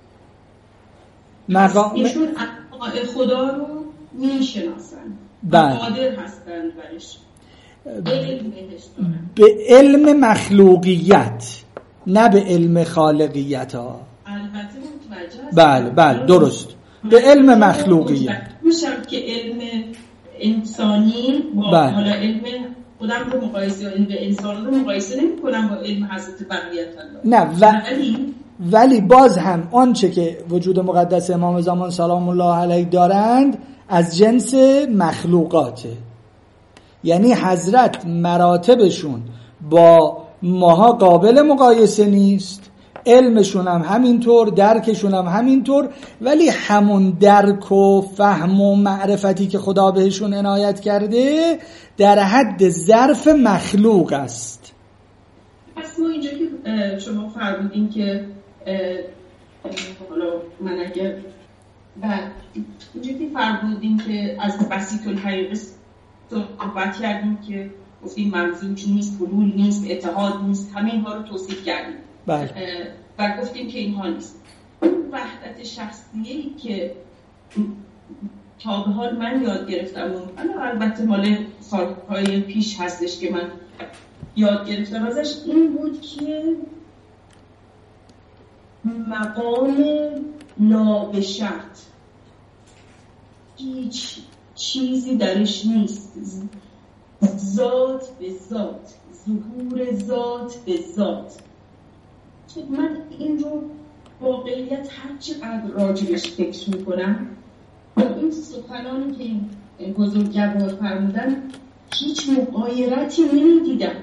مقام ایشون اسماء خدا رو میشناسن. بله. قادر هستن برش. علم به علم مخلوقیت، نه به علم خالقیت ها. بله بله درست، به علم مخلوقیت. میشم که علم انسانی با بله. حالا علم خودم رو مقایسه، علم انسان رو مقایسه نمی کنم با علم حضرت بقیت الله. نه و... ولی ولی باز هم آنچه که وجود مقدس امام زمان سلام الله علیه دارند از جنس مخلوقاته. یعنی حضرت مراتبشون با ماها قابل مقایسه نیست، علمشون هم همینطور، درکشون هم همینطور، ولی همون درک و فهم و معرفتی که خدا بهشون عنایت کرده در حد ظرف مخلوق است. پس ما اینجا که شما فرمودین که حالا من اگر بعد اینجا که فرمودین که از بسیط الحقیقه صحبت کردیم که گفتیم منظور نیست، حلول نیست، اتحاد نیست، همه اینها رو توصیف کردیم. بله. و گفتیم که اینها نیست. اون وحدت شخصیه‌ای که تا به حال من یاد گرفتم، اون البته مال سالهای پیش هستش که من یاد گرفتم ازش، این بود که مقام نابشرط، هیچ چیزی درش نیست، ذات به ذات، ظهور ذات به ذات. من این رو واقعیت هر چقدر راجبش فکر میکنم با این سخنانی که این بزرگوار فرمودن هیچ مغایرتی نمیدیدم.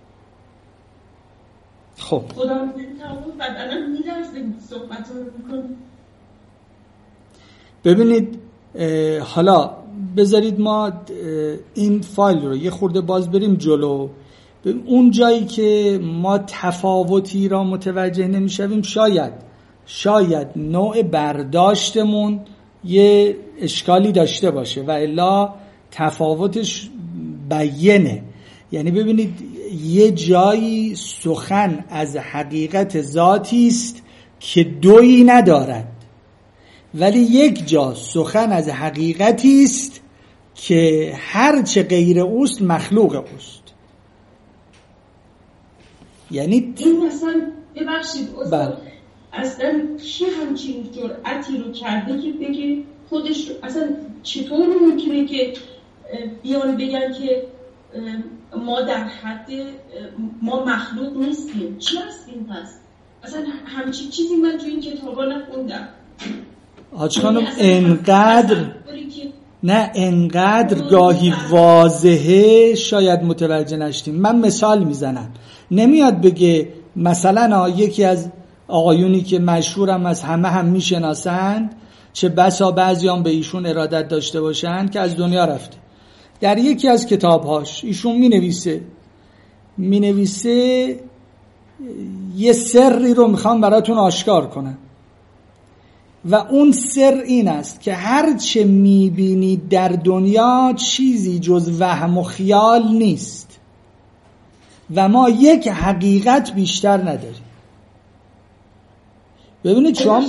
خب خدا نمیتونم بدنم میلرزه صحبت رو میکنم. ببینید حالا بذارید ما این فایل رو یه خورده باز بریم جلو. اون جایی که ما تفاوتی را متوجه نمیشویم شاید شاید نوع برداشتمون یه اشکالی داشته باشه و الا تفاوتش بیانه. یعنی ببینید یه جایی سخن از حقیقت ذاتی است که دویی ندارد، ولی یک جا سخن از حقیقتی است که هر چه غیر اوست مخلوق اوست. یعنی این مثلا ببخشید استاد، اصلا کی همچین جرأتی رو کرده که بگه خودش رو اصلا چطور ممکنه که بیان بگن که ما در حد ما مخلوق نیستیم؟ چی هستیم پس؟ اصلا همچین چیزی من تو این کتابا نخوندم. حاج خانم انقدر نه انقدر گاهی واضحه شاید متوجه نشدیم. من مثال میزنم، نمیاد بگه مثلا یکی از آقایونی که مشهورم از همه هم میشناسند، چه بسا بعضی هم به ایشون ارادت داشته باشند، که از دنیا رفته، در یکی از کتابهاش ایشون مینویسه مینویسه یه سری رو میخوام براتون آشکار کنم و اون سر این است که هر چه میبینید در دنیا چیزی جز وهم و خیال نیست و ما یک حقیقت بیشتر نداریم. ببینید شما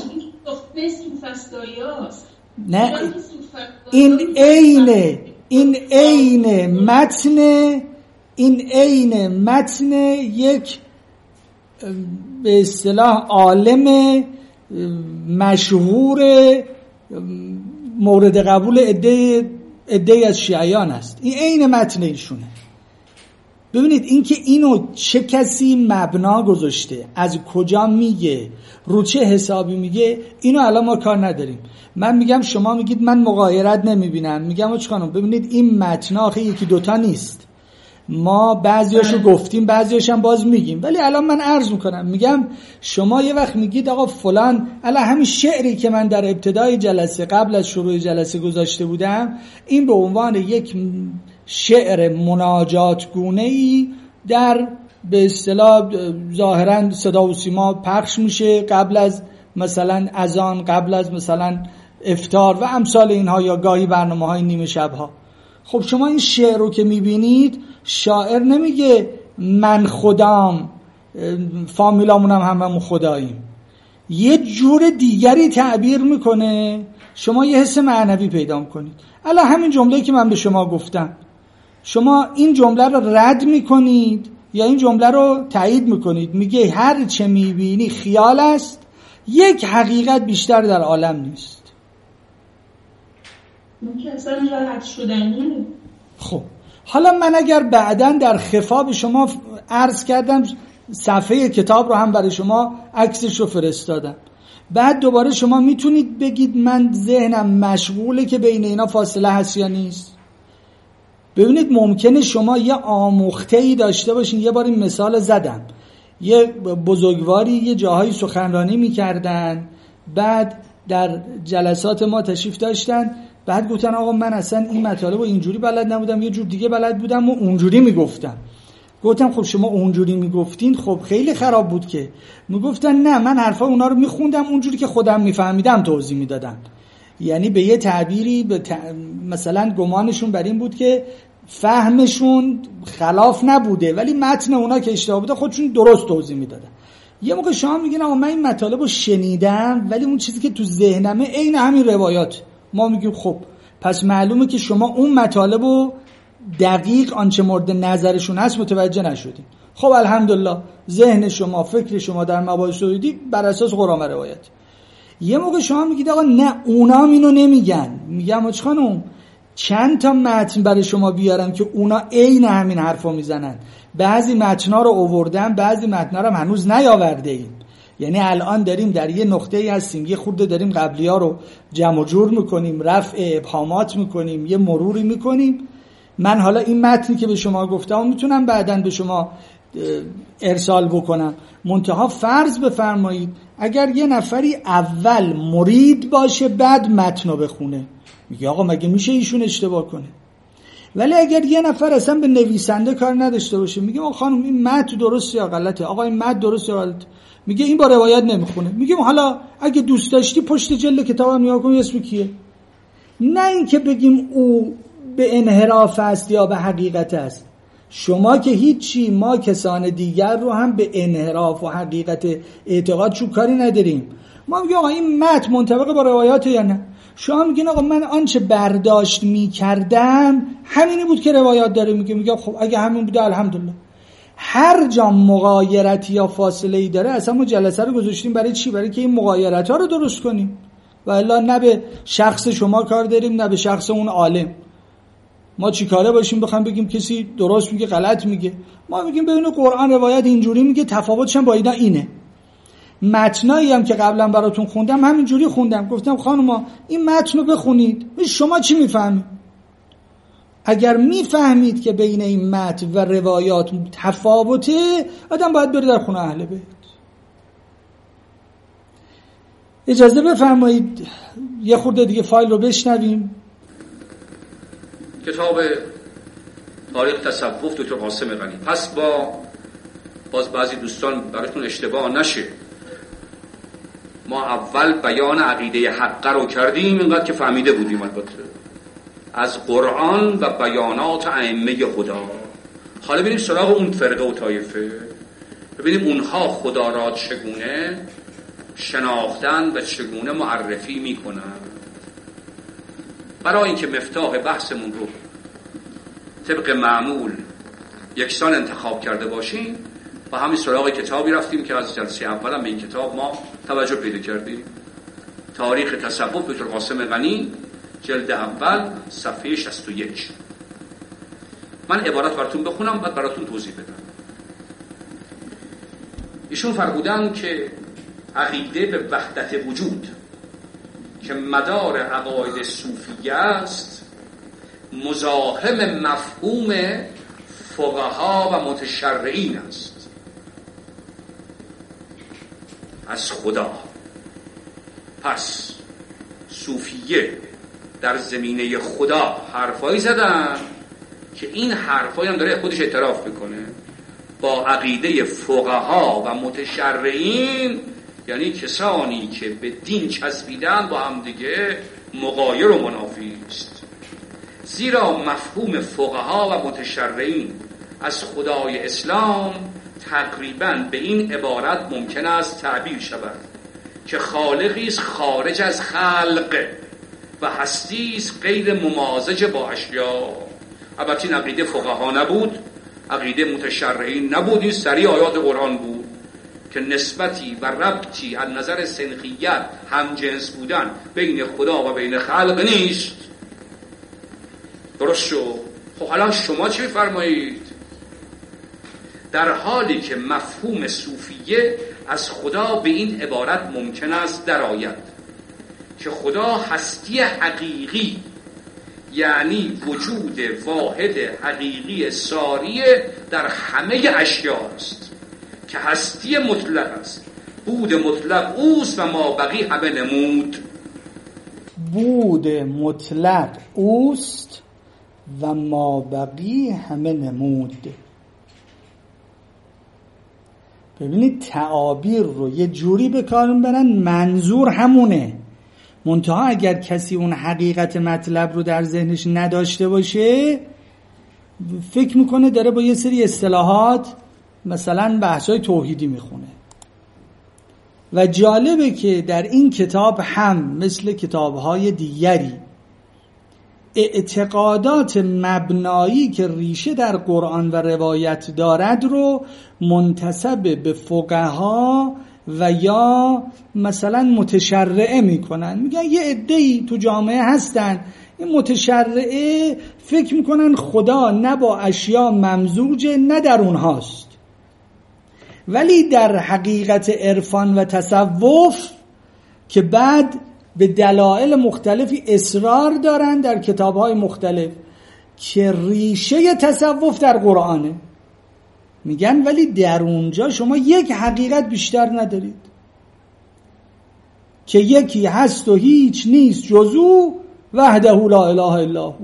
نه این عین این عین متن این عین متن یک به اصطلاح عالم مشهور مورد قبول عده عده از شیعیان است. این عین متن ایشونه. ببینید اینکه اینو چه کسی مبنا گذاشته، از کجا میگه، رو چه حسابی میگه، اینو الان ما کار نداریم. من میگم شما میگید من مغایرت نمیبینم، میگم آقا خانم ببینید این متن آخه یکی دوتا نیست، ما بعضیاشو گفتیم بعضیاش هم باز میگیم، ولی الان من عرض میکنم میگم شما یه وقت میگید آقا فلان، الان همین شعری که من در ابتدای جلسه قبل از شروع جلسه گذاشته بودم، این به عنوان یک شعر مناجات گونه‌ای در به اصطلاح ظاهرا صدا و سیما پخش میشه قبل از مثلا اذان، قبل از مثلا افطار و امثال اینها، یا گاهی برنامه‌های نیمه شب‌ها. خب شما این شعر رو که میبینید، شاعر نمیگه من خدام، فامیلامونم هممون خداییم، یه جور دیگری تعبیر میکنه، شما یه حس معنوی پیدا میکنید. الان همین جمله‌ای که من به شما گفتم، شما این جمله رو رد میکنید یا این جمله رو تایید میکنید؟ میگه هر چه میبینی خیال است، یک حقیقت بیشتر در عالم نیست. ممکن اصلا راحت شدنیه. خب حالا من اگر بعداً در خفا به شما عرض کردم، صفحه کتاب رو هم برای شما عکسش رو فرستادم، بعد دوباره شما میتونید بگید من ذهنم مشغوله که بین اینا فاصله هست یا نیست؟ ببینید ممکنه شما یه آموخته‌ای داشته باشین. یه بار این مثال زدم، یه بزرگواری یه جاهایی سخنرانی میکردن، بعد در جلسات ما تشریف داشتن، بعد گفتن آقا من اصلا این مطالب رو اینجوری بلد نبودم، یه جور دیگه بلد بودم و اونجوری میگفتم. گفتم خب شما اونجوری میگفتین، خب خیلی خراب بود که. میگفتن نه من حرفا اونا رو میخوندم اونجوری که خودم میفهمیدم توضیح میدادم. یعنی به یه تعبیری به ت... مثلا گمانشون بر این بود که فهمشون خلاف نبوده ولی متن اونا که اشتباه بوده خودشون درست توضیح میدادن. یه موقع شما میگین آقا من این مطالب رو شنیدم ولی اون چیزی که تو ذهنمه عین همین روایات. ما میگیم خب پس معلومه که شما اون مطالب رو دقیق آنچه مورد نظرشون هست متوجه نشدین. خب الحمدلله ذهن شما، فکر شما در مباحث سعودی بر اساس قرآن و روایت. یه موقع شما میگید آقا نه اونا اینو نمیگن، میگم آج خانم چند تا متن برای شما بیارم که اونا عین همین حرفو میزنن. بعضی متنا رو آوردن، بعضی متنا رو هنوز نیاورده ایم. یعنی الان داریم در یه نقطه‌ای هستیم، یه خورده داریم قبلی‌ها رو جمع و جور میکنیم، رفع ابهامات میکنیم، یه مروری میکنیم. من حالا این متنی که به شما گفتم میتونم بعداً به شما ارسال بکنم. منتها فرض بفرمایید اگر یه نفری اول مرید باشه بعد متنو بخونه، میگه آقا مگه میشه ایشون اشتباه کنه؟ ولی اگر یه نفر اصلا به نویسنده کار نداشته باشه، میگه آقا خانم این متن درسته یا غلطه، آقا این متن درسته یا غلطه، میگه این با روایت نمیخونه، میگیم حالا اگه دوست داشتی پشت جلد کتابم نگاه کن اسم کیه. نه اینکه بگیم او به انحراف است یا به حقیقت است. شما که هیچی، ما کسان دیگر رو هم به انحراف و حقیقت اعتقاد چون کاری نداریم. ما میگیم آقا این متن منطبق با روایات یا نه. شما میگین آقا من آنچه برداشت میکردم همینی بود که روایات داره میگه. میگه خب اگه همین بوده الحمدلله. هر جا مغایرت یا فاصله ای داره اصلا ما جلسه رو گذاشتیم برای چی؟ برای که این مغایرت ها رو درست کنیم. و الا نه به شخص شما کار داریم نه به شخص اون عالم. ما چی کاره باشیم بخوام بگیم کسی درست میگه غلط میگه؟ ما میگیم ببینید قرآن روایت اینجوری میگه، تفاوتش هم با اینا اینه. متنایی هم که قبلا براتون خوندم همینجوری خوندم، گفتم خانوما این متن رو بخونید، شما چی میفهمید؟ اگر میفهمید که بین این متن و روایات تفاوته، آدم باید بره در خونه اهل بیت. اجازه بفرمایید یه خورده دیگه فایل رو بشنویم. کتاب تاریخ تصوف دکتر قاسم غنی. پس با باز بعضی دوستان براتون اشتباه نشه، ما اول بیان عقیده حقه رو کردیم اینقدر که فهمیده بودیم البته از قرآن و بیانات ائمه خدا. حالا ببینیم سراغ اون فرقه و طایفه، ببینیم اونها خدا را چگونه شناختن و چگونه معرفی میکنن. برای اینکه مفتاح بحثمون رو طبق معمول یکسان انتخاب کرده باشیم و همین سراغ کتابی رفتیم که از جلسه اول هم به این کتاب ما توجه پیدا کردیم. تاریخ تصوف دکتر قاسم غنی، جلد اول صفحه شصت و یک. من عبارت براتون بخونم بعد براتون توضیح بدم. ایشون فرمودن که عقیده به وحدت وجود که مدار عقاید صوفیه است مزاحم مفهوم فقها و متشرعین است از خدا. پس صوفیه در زمینه خدا حرفایی زدن که این حرفایی هم داره خودش اعتراف میکنه با عقیده فقها و متشرعین، یعنی کسانی که به دین چسبیدن با هم دیگه مغایر و منافی است. زیرا مفهوم فقها و متشرعین از خدای اسلام تقریباً به این عبارت ممکن است تعبیر شود که خالقی است خارج از خلق و هستی است غیر ممازج با اشیا. البته این عقیده فقها نبود، عقیده متشرعین نبود، این سری آیات قرآن بود که نسبتی و ربطی از نظر سنخیت هم جنس بودن بین خدا و بین خلق نیست. درست شو؟ خب حالا شما چی فرمایید؟ در حالی که مفهوم صوفیه از خدا به این عبارت ممکن است درآید که خدا هستی حقیقی، یعنی وجود واحد حقیقی ساریه در همه اشیا است که هستی مطلق است، بود مطلق اوست و ما بقی همه نمود. بود مطلق اوست و ما بقی همه نمود. ببینید تعابیر رو یه جوری به کار میبرن منظور همونه، منتها اگر کسی اون حقیقت مطلب رو در ذهنش نداشته باشه فکر میکنه داره با یه سری اصطلاحات مثلا بحثای توحیدی میخونه. و جالبه که در این کتاب هم مثل کتابهای دیگری اعتقادات مبنایی که ریشه در قرآن و روایت دارد رو منتسب به فقها و یا مثلا متشرعه میکنن. میگن یه عده‌ای تو جامعه هستن این متشرعه فکر میکنن خدا نه با اشیا ممزوجه نه در اونهاست، ولی در حقیقت عرفان و تصوف که بعد به دلایل مختلفی اصرار دارن در کتابهای مختلف که ریشه تصوف در قرآنه، میگن ولی در اونجا شما یک حقیقت بیشتر ندارید که یکی هست و هیچ نیست جزو وحده لا اله الا هو.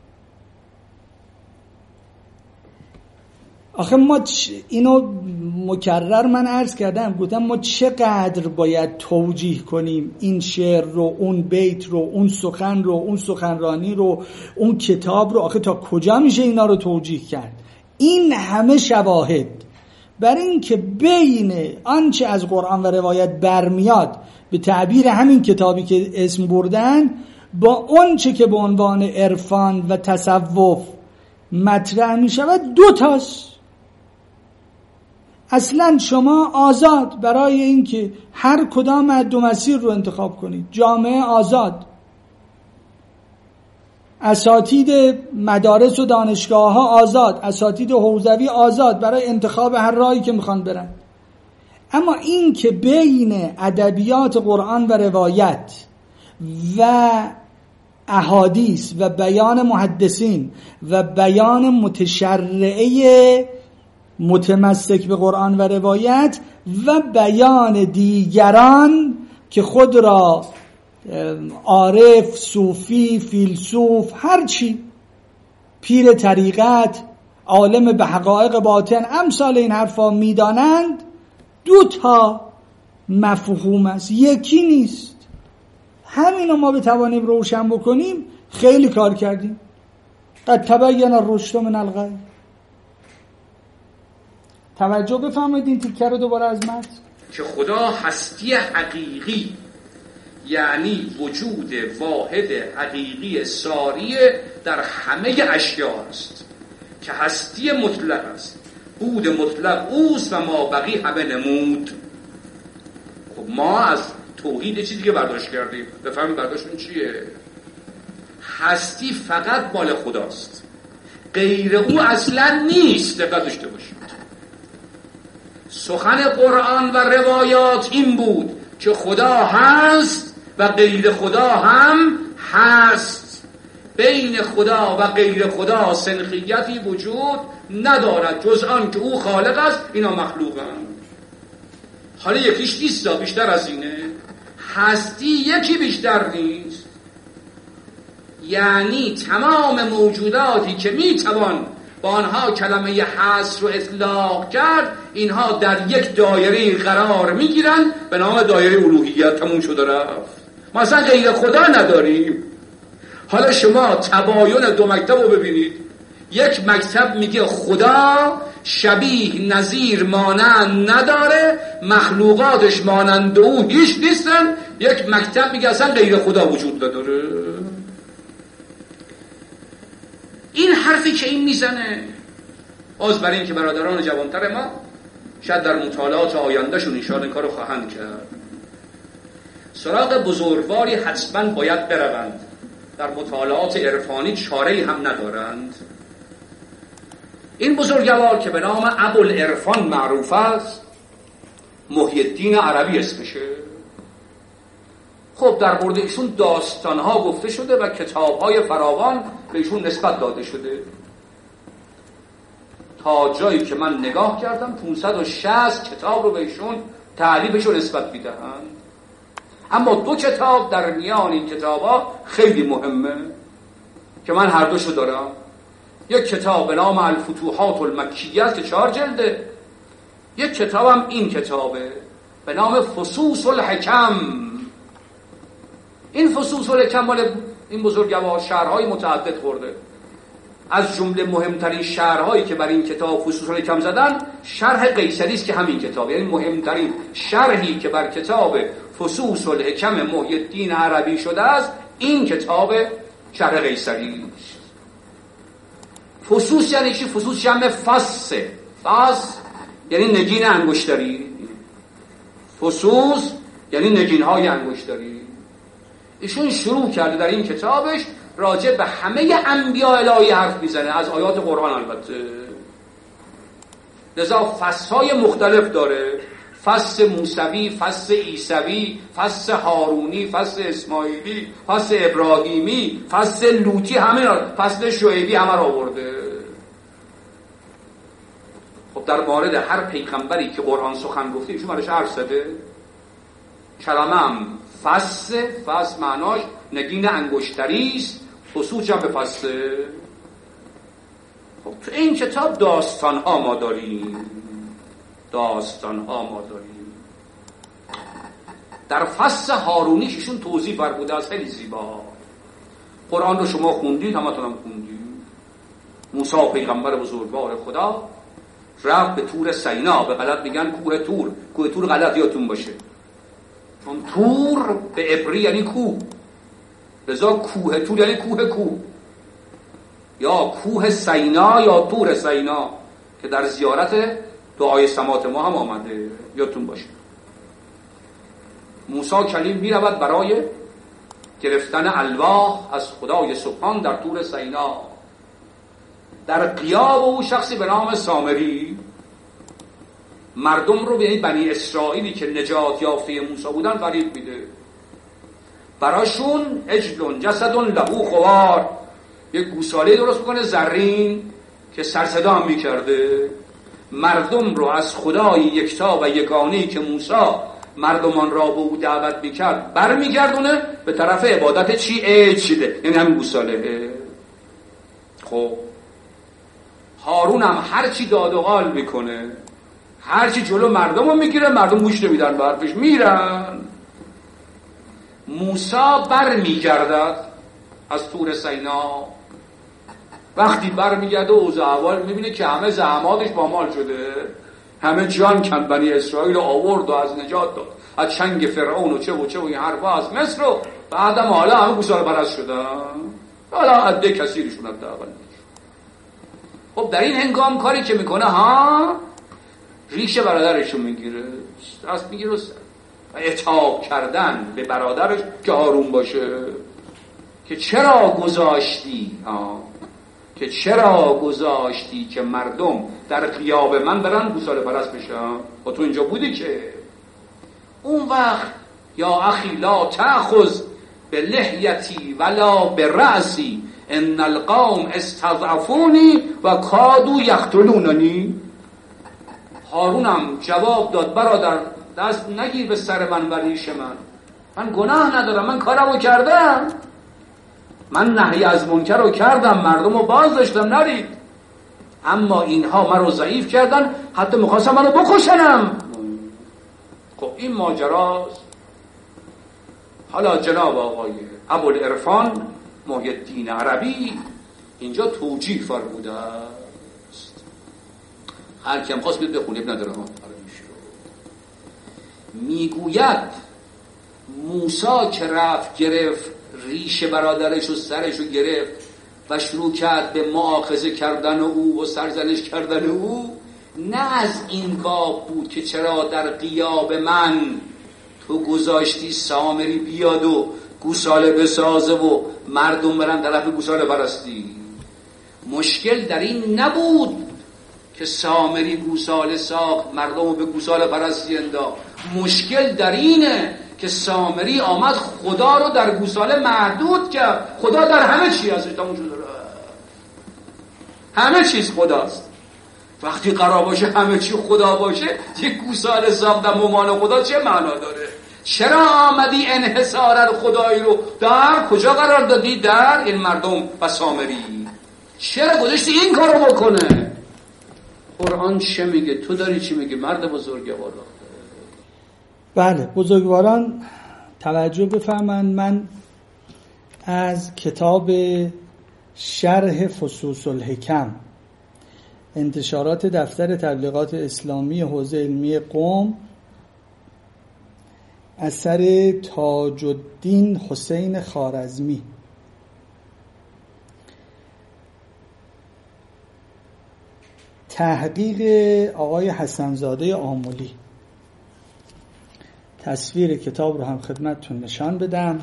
آخه ما اینو مکرر من عرض کردم، گفتم ما چقدر باید توجیه کنیم این شعر رو، اون بیت رو، اون سخن رو، اون سخنرانی رو، اون کتاب رو. آخه تا کجا میشه اینا رو توجیه کرد؟ این همه شواهد بر این که بین آنچه از قرآن و روایت برمیاد به تعبیر همین کتابی که اسم بردن با آنچه که به عنوان عرفان و تصوف مطرح می شود دو تاست. اصلا شما آزاد برای اینکه هر کدام از دو مسیر رو انتخاب کنید، جامعه آزاد، اساتید مدارس و دانشگاه ها آزاد، اساتید حوزوی آزاد برای انتخاب هر راهی که میخوان برن. اما این که بین ادبیات قرآن و روایت و احادیث و بیان محدثین و بیان متشرعه متمسک به قرآن و روایت و بیان دیگران که خود را عارف، صوفی، فیلسوف، هرچی، پیر طریقت، عالم به حقایق باطن، امثال این حرفا میدانند، دو تا مفهوم است، یکی نیست. همینو ما بتوانیم روشن بکنیم خیلی کار کردیم. قد تبین الرشد من الغی. توجه بفرمایید این تیکه رو دوباره از متن که خدا هستی حقیقی، یعنی وجود واحد حقیقی ساری در همه اشیا است که هستی مطلق است، بود مطلق اوست و ما بقی همه نمود. خب ما از توحید چیزی که برداشت کردیم، بفهمید برداشتون چیه؟ هستی فقط مال خداست، غیر او اصلا نیست. دقت داشته باشید سخن قرآن و روایات این بود که خدا هست و غیر خدا هم هست. بین خدا و غیر خدا سنخیتی وجود ندارد جز آن که او خالق است، اینا مخلوقند. حالا یکیش نیست، بیشتر از اینه. هستی یکی بیشتر نیست، یعنی تمام موجوداتی که میتوان با آنها کلمه هست رو اطلاق کرد، اینها در یک دایره قرار میگیرن به نام دایره الوهیت. تموم شده رفت. ما اصلا غیر خدا نداریم. حالا شما تباین دو مکتب رو ببینید. یک مکتب میگه خدا شبیه نظیر مانند نداره، مخلوقاتش مانند او هیچ نیستن. یک مکتب میگه اصلا غیر خدا وجود نداره. این حرفی که این میزنه، باز برای این که برادران جوانتر ما شاید در مطالعات آیندهشون انشاءالله این کارو خواهند کرد، سراغ بزرگواری حتما باید بروند. در مطالعات عرفانی چاره‌ای هم ندارند. این بزرگوار که به نام ابوالعرفان معروف است، محی الدین عربی اسمشه. خب در مورد ایشون داستانها گفته شده و کتابهای فراوان به ایشون نسبت داده شده. تا جایی که من نگاه کردم پانصد و شصت کتاب رو به ایشون تعلیفش رو نسبت میدهند. اما دو کتاب در میان این کتابها خیلی مهمه که من هر دوشو دارم. یک کتاب به نام الفتوحات المکیه که چهار جلده، یک کتابم این کتابه به نام فصوص الحکم. این فصوص الحکم مال این بزرگوار شرحهای متعدد خورده. از جمله مهمترین شرحهایی که برای این کتاب فصوص الحکم زدن شرح قیصری است که همین کتاب، یعنی مهمترین شرحی که بر کتاب فصوص الحکم محی الدین عربی شده است این کتاب شرح قیصری. فصوص یعنی چی؟ فصوص جمع فص. فص یعنی نگین انگشتری، فصوص یعنی نگین‌های انگشتری. ایشون شروع کرده در این کتابش راجع به همه انبیاء الهی حرف میزنه، از آیات قرآن البته. لذا فصل‌های مختلف داره، فصل موسوی، فصل عیسوی، فصل هارونی، فصل اسماعیلی، فصل ابراهیمی، فصل لوطی، همه را، فصل شعیبی همه را آورده. خب در مورد هر پیغمبری که قرآن سخن گفته ایشون برایش حرف زده. کلمه هم فصل، فصل معناش نگین انگشتری است، فصوص هم به فصل. خب تو این کتاب داستان ها ما داریم، داستان ها ما داریم. در فصل هارونیش ایشون توضیح فرموده است خیلی زیبا. قرآن رو شما خوندید، همتون هم خوندید. موسی پیغمبر بزرگوار خدا رفت به تور سینا، به غلط میگن کوه تور. کوه تور غلط یادتون باشه، چون تور به عبری یعنی کوه، لذا کوه تور یعنی کوه کوه، یا کوه سینا یا تور سینا که در زیارت دعای سماعت ما هم آمده، یادتون باشه. موسی کلیم می رود برای گرفتن الواح از خدای سبحان در تور سینا. در غیاب او شخصی به نام سامری مردم رو به بنی اسرائیلی که نجات یافته موسی بودن فریب میده. براشون عجل جسد له خوار، یک گوساله درست میکنه زرین که سرصدا هم میکرده. مردم رو از خدای یکتا و یگانه‌ای که موسی مردمان را به او دعوت میکرد برمیگردونه به طرف عبادت چی؟ عجل، یعنی همین گوساله. خب هارون هم هرچی داد و قال میکنه، هرچی جلو مردم رو میگیره، مردم گوش نمیدن، به حرفش میرن. موسی بر میگردد از تور سینا. وقتی بر میگرده اوضاع احوال میبینه که همه زحماتش پامال شده، همه جان کند، بنی اسرائیل آورد و از نجات داد از چنگ فرعون و چه و چه و این حرفا از مصر، و بعدم حالا همه گوساله پرست شدن، حالا عده کثیرشون هم اول. خب در این هنگام کاری که میکنه ها ریشه برادرشو میگیره، دست میگیره و عتاب کردن به برادرش که هارون باشه. که چرا گذاشتی آه. که چرا گذاشتی که مردم در غیاب من برن گوساله پرست بشن؟ و تو اینجا بودی که اون وقت یا اخی لا تأخذ به لحیتی ولا به رأسی ان القوم استضعفونی و کادو یقتلوننی. هارونم جواب داد برادر دست نگیر به سر من و ریش من، من گناه ندارم، من کارمو کردم، من نهی از منکر رو کردم، مردم رو باز داشتم نرید، اما اینها من رو ضعیف کردن، حتی میخواستم من رو بکشنم. خب این ماجراست. حالا جناب آقای ابوالعرفان محی الدین عربی اینجا توجیه فرموده است. هر کم خواست بید بخونه اب نداره ها. میگوید موسی که رفت گرفت ریش برادرش و سرش رو گرفت و شروع کرد به مؤاخذه کردن او و سرزنش کردن او، نه از این باب بود که چرا در غیاب من تو گذاشتی سامری بیاد و گوساله بسازه و مردم برن طرف گوساله پرستی. مشکل در این نبود که سامری گوساله ساخت مردم رو به گوساله پرستی انداخت، مشکل در اینه که سامری آمد خدا رو در گوساله محدود کرد. خدا در همه چی ازش موجود داره، همه چیز خداست. وقتی قرار باشه همه چی خدا باشه، یک گوساله ساختن ممان خدا چه معنا داره؟ چرا آمدی انحصار خدایی رو در کجا قرار دادی؟ در این مردم و سامری. چرا گذاشتی این کارو بکنه؟ قرآن چه میگه؟ تو داری چی میگه؟ مرد بزرگوار. بله بزرگواران توجه بفرمایند، من از کتاب شرح فصوص الحکم انتشارات دفتر تبلیغات اسلامی حوزه علمی قم اثر تاج الدین حسین خوارزمی تحقیق آقای حسنزاده آملی، تصویر کتاب رو هم خدمتتون نشان بدم.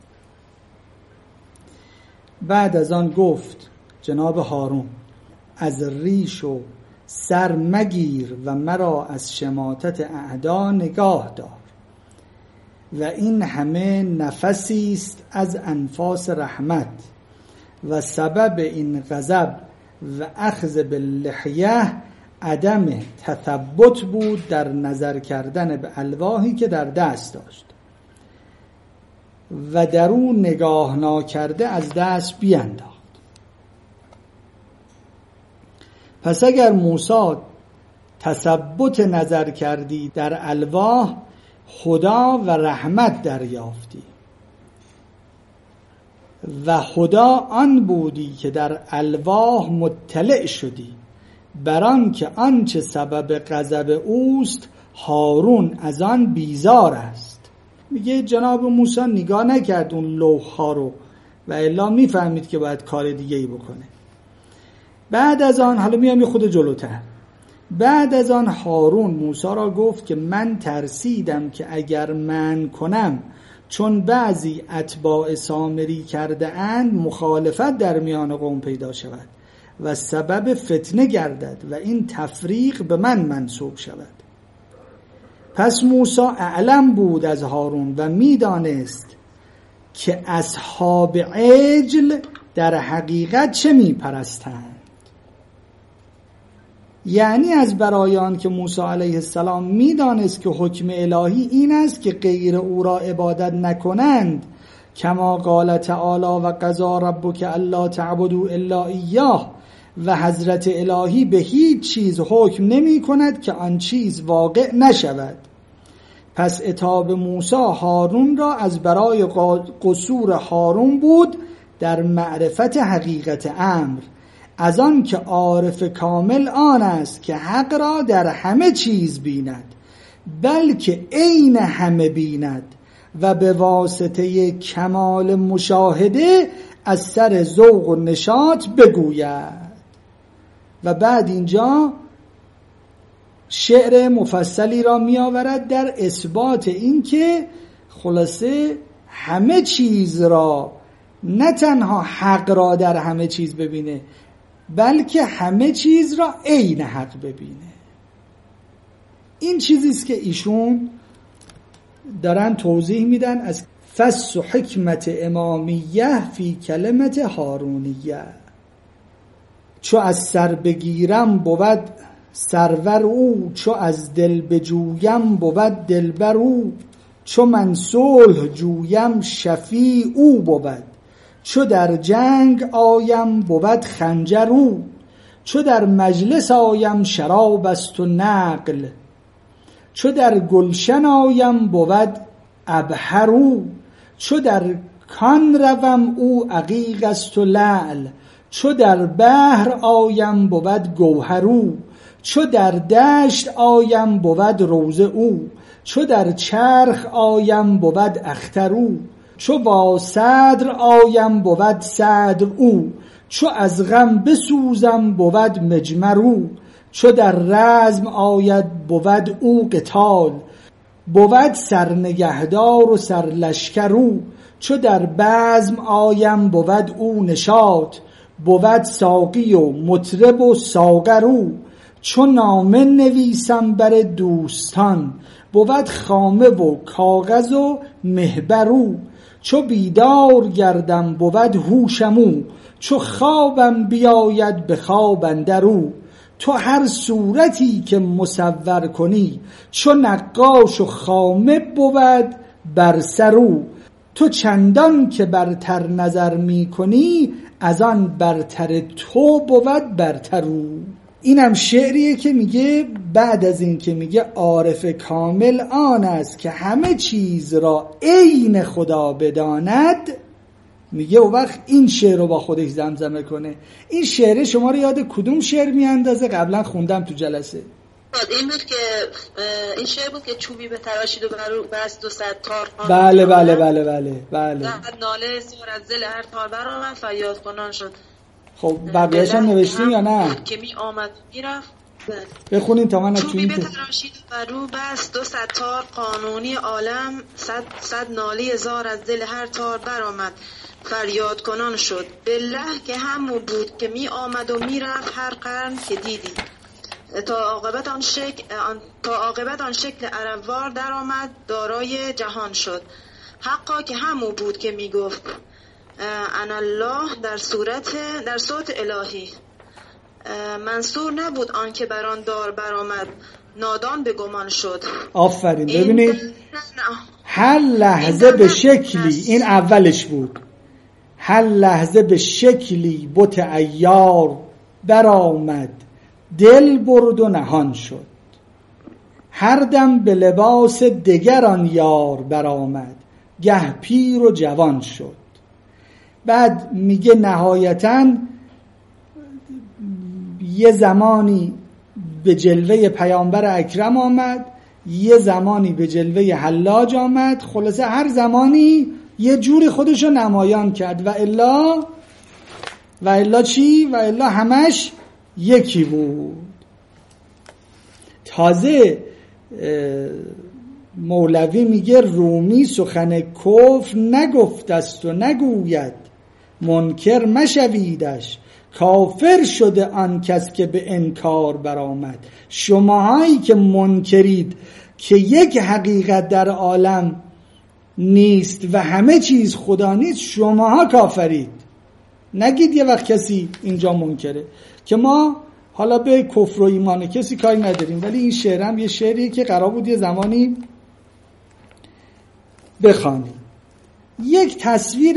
بعد از آن گفت جناب هارون از ریش و سر مگیر و مرا از شماتت اعدا نگاه دار و این همه نفسی است از انفاس رحمت و سبب این غضب و اخذ باللحیه عدم تثبت بود در نظر کردن به الواحی که در دست داشت و در اون نگاه ناکرده از دست بینداخت. پس اگر موسی تثبت نظر کردی در الواح، خدا و رحمت دریافتی و خدا آن بودی که در الواح مطلع شدی بران که آنچه سبب غضب اوست هارون از آن بیزار است. میگه جناب موسی نگاه نکرد اون لوح ها رو و الا میفهمید که باید کار دیگه ای بکنه. بعد از آن، حالا میام یه خود جلوتر، بعد از آن هارون موسی را گفت که من ترسیدم که اگر من کنم چون بعضی اتباع سامری کرده اند مخالفت در میان قوم پیدا شود و سبب فتنه گردد و این تفریق به من منسوب شود. پس موسی اعلم بود از هارون و میدانست که اصحاب عجل در حقیقت چه میپرستند. یعنی از برایان که موسی علیه السلام میدانست که حکم الهی این است که غیر او را عبادت نکنند، کما قال تعالی و قضا ربک الا تعبدوا الا ایاه، و حضرت الهی به هیچ چیز حکم نمی کند که آن چیز واقع نشود. پس عتاب موسی هارون را از برای قصور هارون بود در معرفت حقیقت امر، از آن که عارف کامل آن است که حق را در همه چیز بیند، بلکه عین همه بیند و به واسطه کمال مشاهده از سر ذوق و نشاط بگوید. و بعد اینجا شعر مفصلی را می آورد در اثبات این که خلاصه همه چیز را نه تنها حق را در همه چیز ببینه، بلکه همه چیز را عین حق ببینه. این چیزیست که ایشون دارن توضیح میدن از فص و حکمت امامیه فی کلمت هارونیه. چو از سر بگیرم بود سرور او، چو از دل بجویم بود دلبر او، چو من صلح جویم شفیع او بود، چو در جنگ آیم بود خنجر او، چو در مجلس آیم شراب است و نقل، چو در گلشن آیم بود عبهر او، چو در کان روم او عقیق است و لعل، چو در بحر آیم بود گوهر او، چو در دشت آیم بود روضه او، چو در چرخ آیم بود اختر او، چو با صدر آیم بود صدر او، چو از غم بسوزم بود مجمر او، چو در رزم آید بود او قتال، بود سرنگهدار و سرلشکر او، چو در بزم آیم بود او نشاط، بود ساقی و مطرب و ساغر او، چو نامه نویسم بر دوستان، بود خامه و کاغذ و محبر او، چو بیدار گردم بود هوشم او، چو خوابم بیاید به خواب اندر او، تو هر صورتی که مصور کنی، چو نقاش و خامه بود بر سر او، تو چندان که برتر نظر می کنی، از آن برتر تو بود برتر او. اینم شعریه که میگه بعد از این که میگه عارف کامل آن است که همه چیز را عین خدا بداند، میگه او وقت این شعر رو با خودش زمزمه کنه. این شعر شما رو یاد کدوم شعر میاندازه؟ قبلا خوندم تو جلسه. این بود که این شعر بود که چوبی به تراشید و برو بست دو صد تار. بله بله بله بله بله. در ناله زور از دل هر تار برآمد فریاد کنان شد. خب بقیه‌اش هم نوشتیم یا نه؟ که می آمد میرفت. بخونین تا من چوبی به تراشید و رو بست دو صد تار قانونی عالم، صد صد ناله زار از دل هر تار برآمد فریاد کنان شد. بالله که همو بود که می آمد و میرفت هر قرن که دیدی، تا عاقبت آن شکل تا عاقبت آن شکل عربوار در آمد دارای جهان شد. حقا که همو بود که می گفت انا الله در صورت در صوت الهی، منصور نبود آن که بران دار برآمد نادان به گمان شد. آفرین. ببینید هر لحظه به شکلی، این اولش بود، هر لحظه به شکلی بت عیار برآمد دل برد و نهان شد، هر دم به لباس دگران یار برآمد گه پیر و جوان شد. بعد میگه نهایتاً یه زمانی به جلوه پیامبر اکرم آمد، یه زمانی به جلوه حلاج آمد، خلاصه هر زمانی یه جوری خودشو نمایان کرد. و الا و الا چی؟ و الا همش یکی بود. تازه مولوی میگه رومی سخن کفر نگفت است و نگوید، منکر مشویدش کافر شده آن کس که به انکار برآمد. شماهایی که منکرید که یک حقیقت در عالم نیست و همه چیز خدا نیست، شماها کافرید. نگید یه وقت کسی اینجا منکره، که ما حالا به کفر و ایمان کسی کاری نداریم، ولی این شعر هم یه شعریه که قرار بود یه زمانی بخوانیم. یک تصویر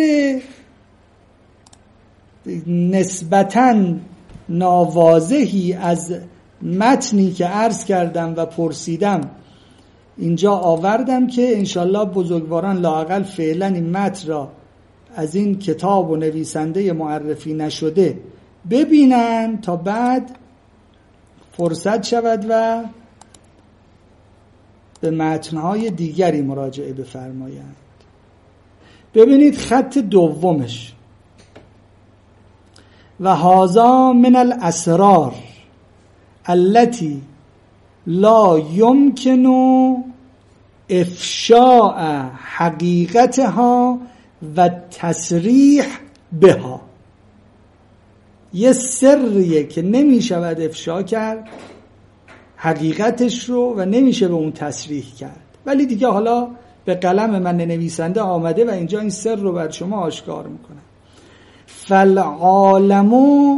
نسبتاً ناواضحی از متنی که عرض کردم و پرسیدم اینجا آوردم که انشالله بزرگواران لااقل فعلا این متن را از این کتاب و نویسنده معرفی نشده ببینن تا بعد فرصت شود و به متنهای دیگری مراجعه بفرمایند. ببینید خط دومش: و هذا من الاسرار التي لا يمكن افشاء حقیقتها و تصریح بها. یه سریه که نمی شود افشا کرد حقیقتش رو و نمیشه به اون تصریح کرد، ولی دیگه حالا به قلم من نویسنده آمده و اینجا این سر رو بر شما آشکار میکنه. فالعالم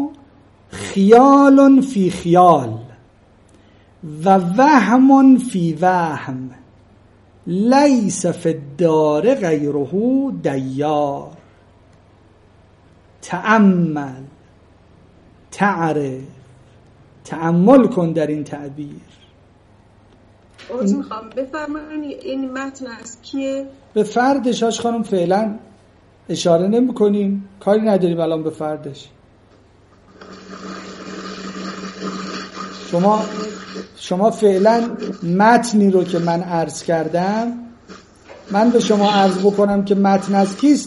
خیال فی خیال و وهم فی وهم لیس فی الدار غیره دیار. تأمل، تعرف، تأمل کن در این تعبیر. عرض میخوام بفرمایید این متن از کیه؟ به فردش هاش خانم فعلا اشاره نمی کنیم، کاری نداریم الان به فردش. شما شما فعلا متنی رو که من عرض کردم، من به شما عرض بکنم که متن از کیست،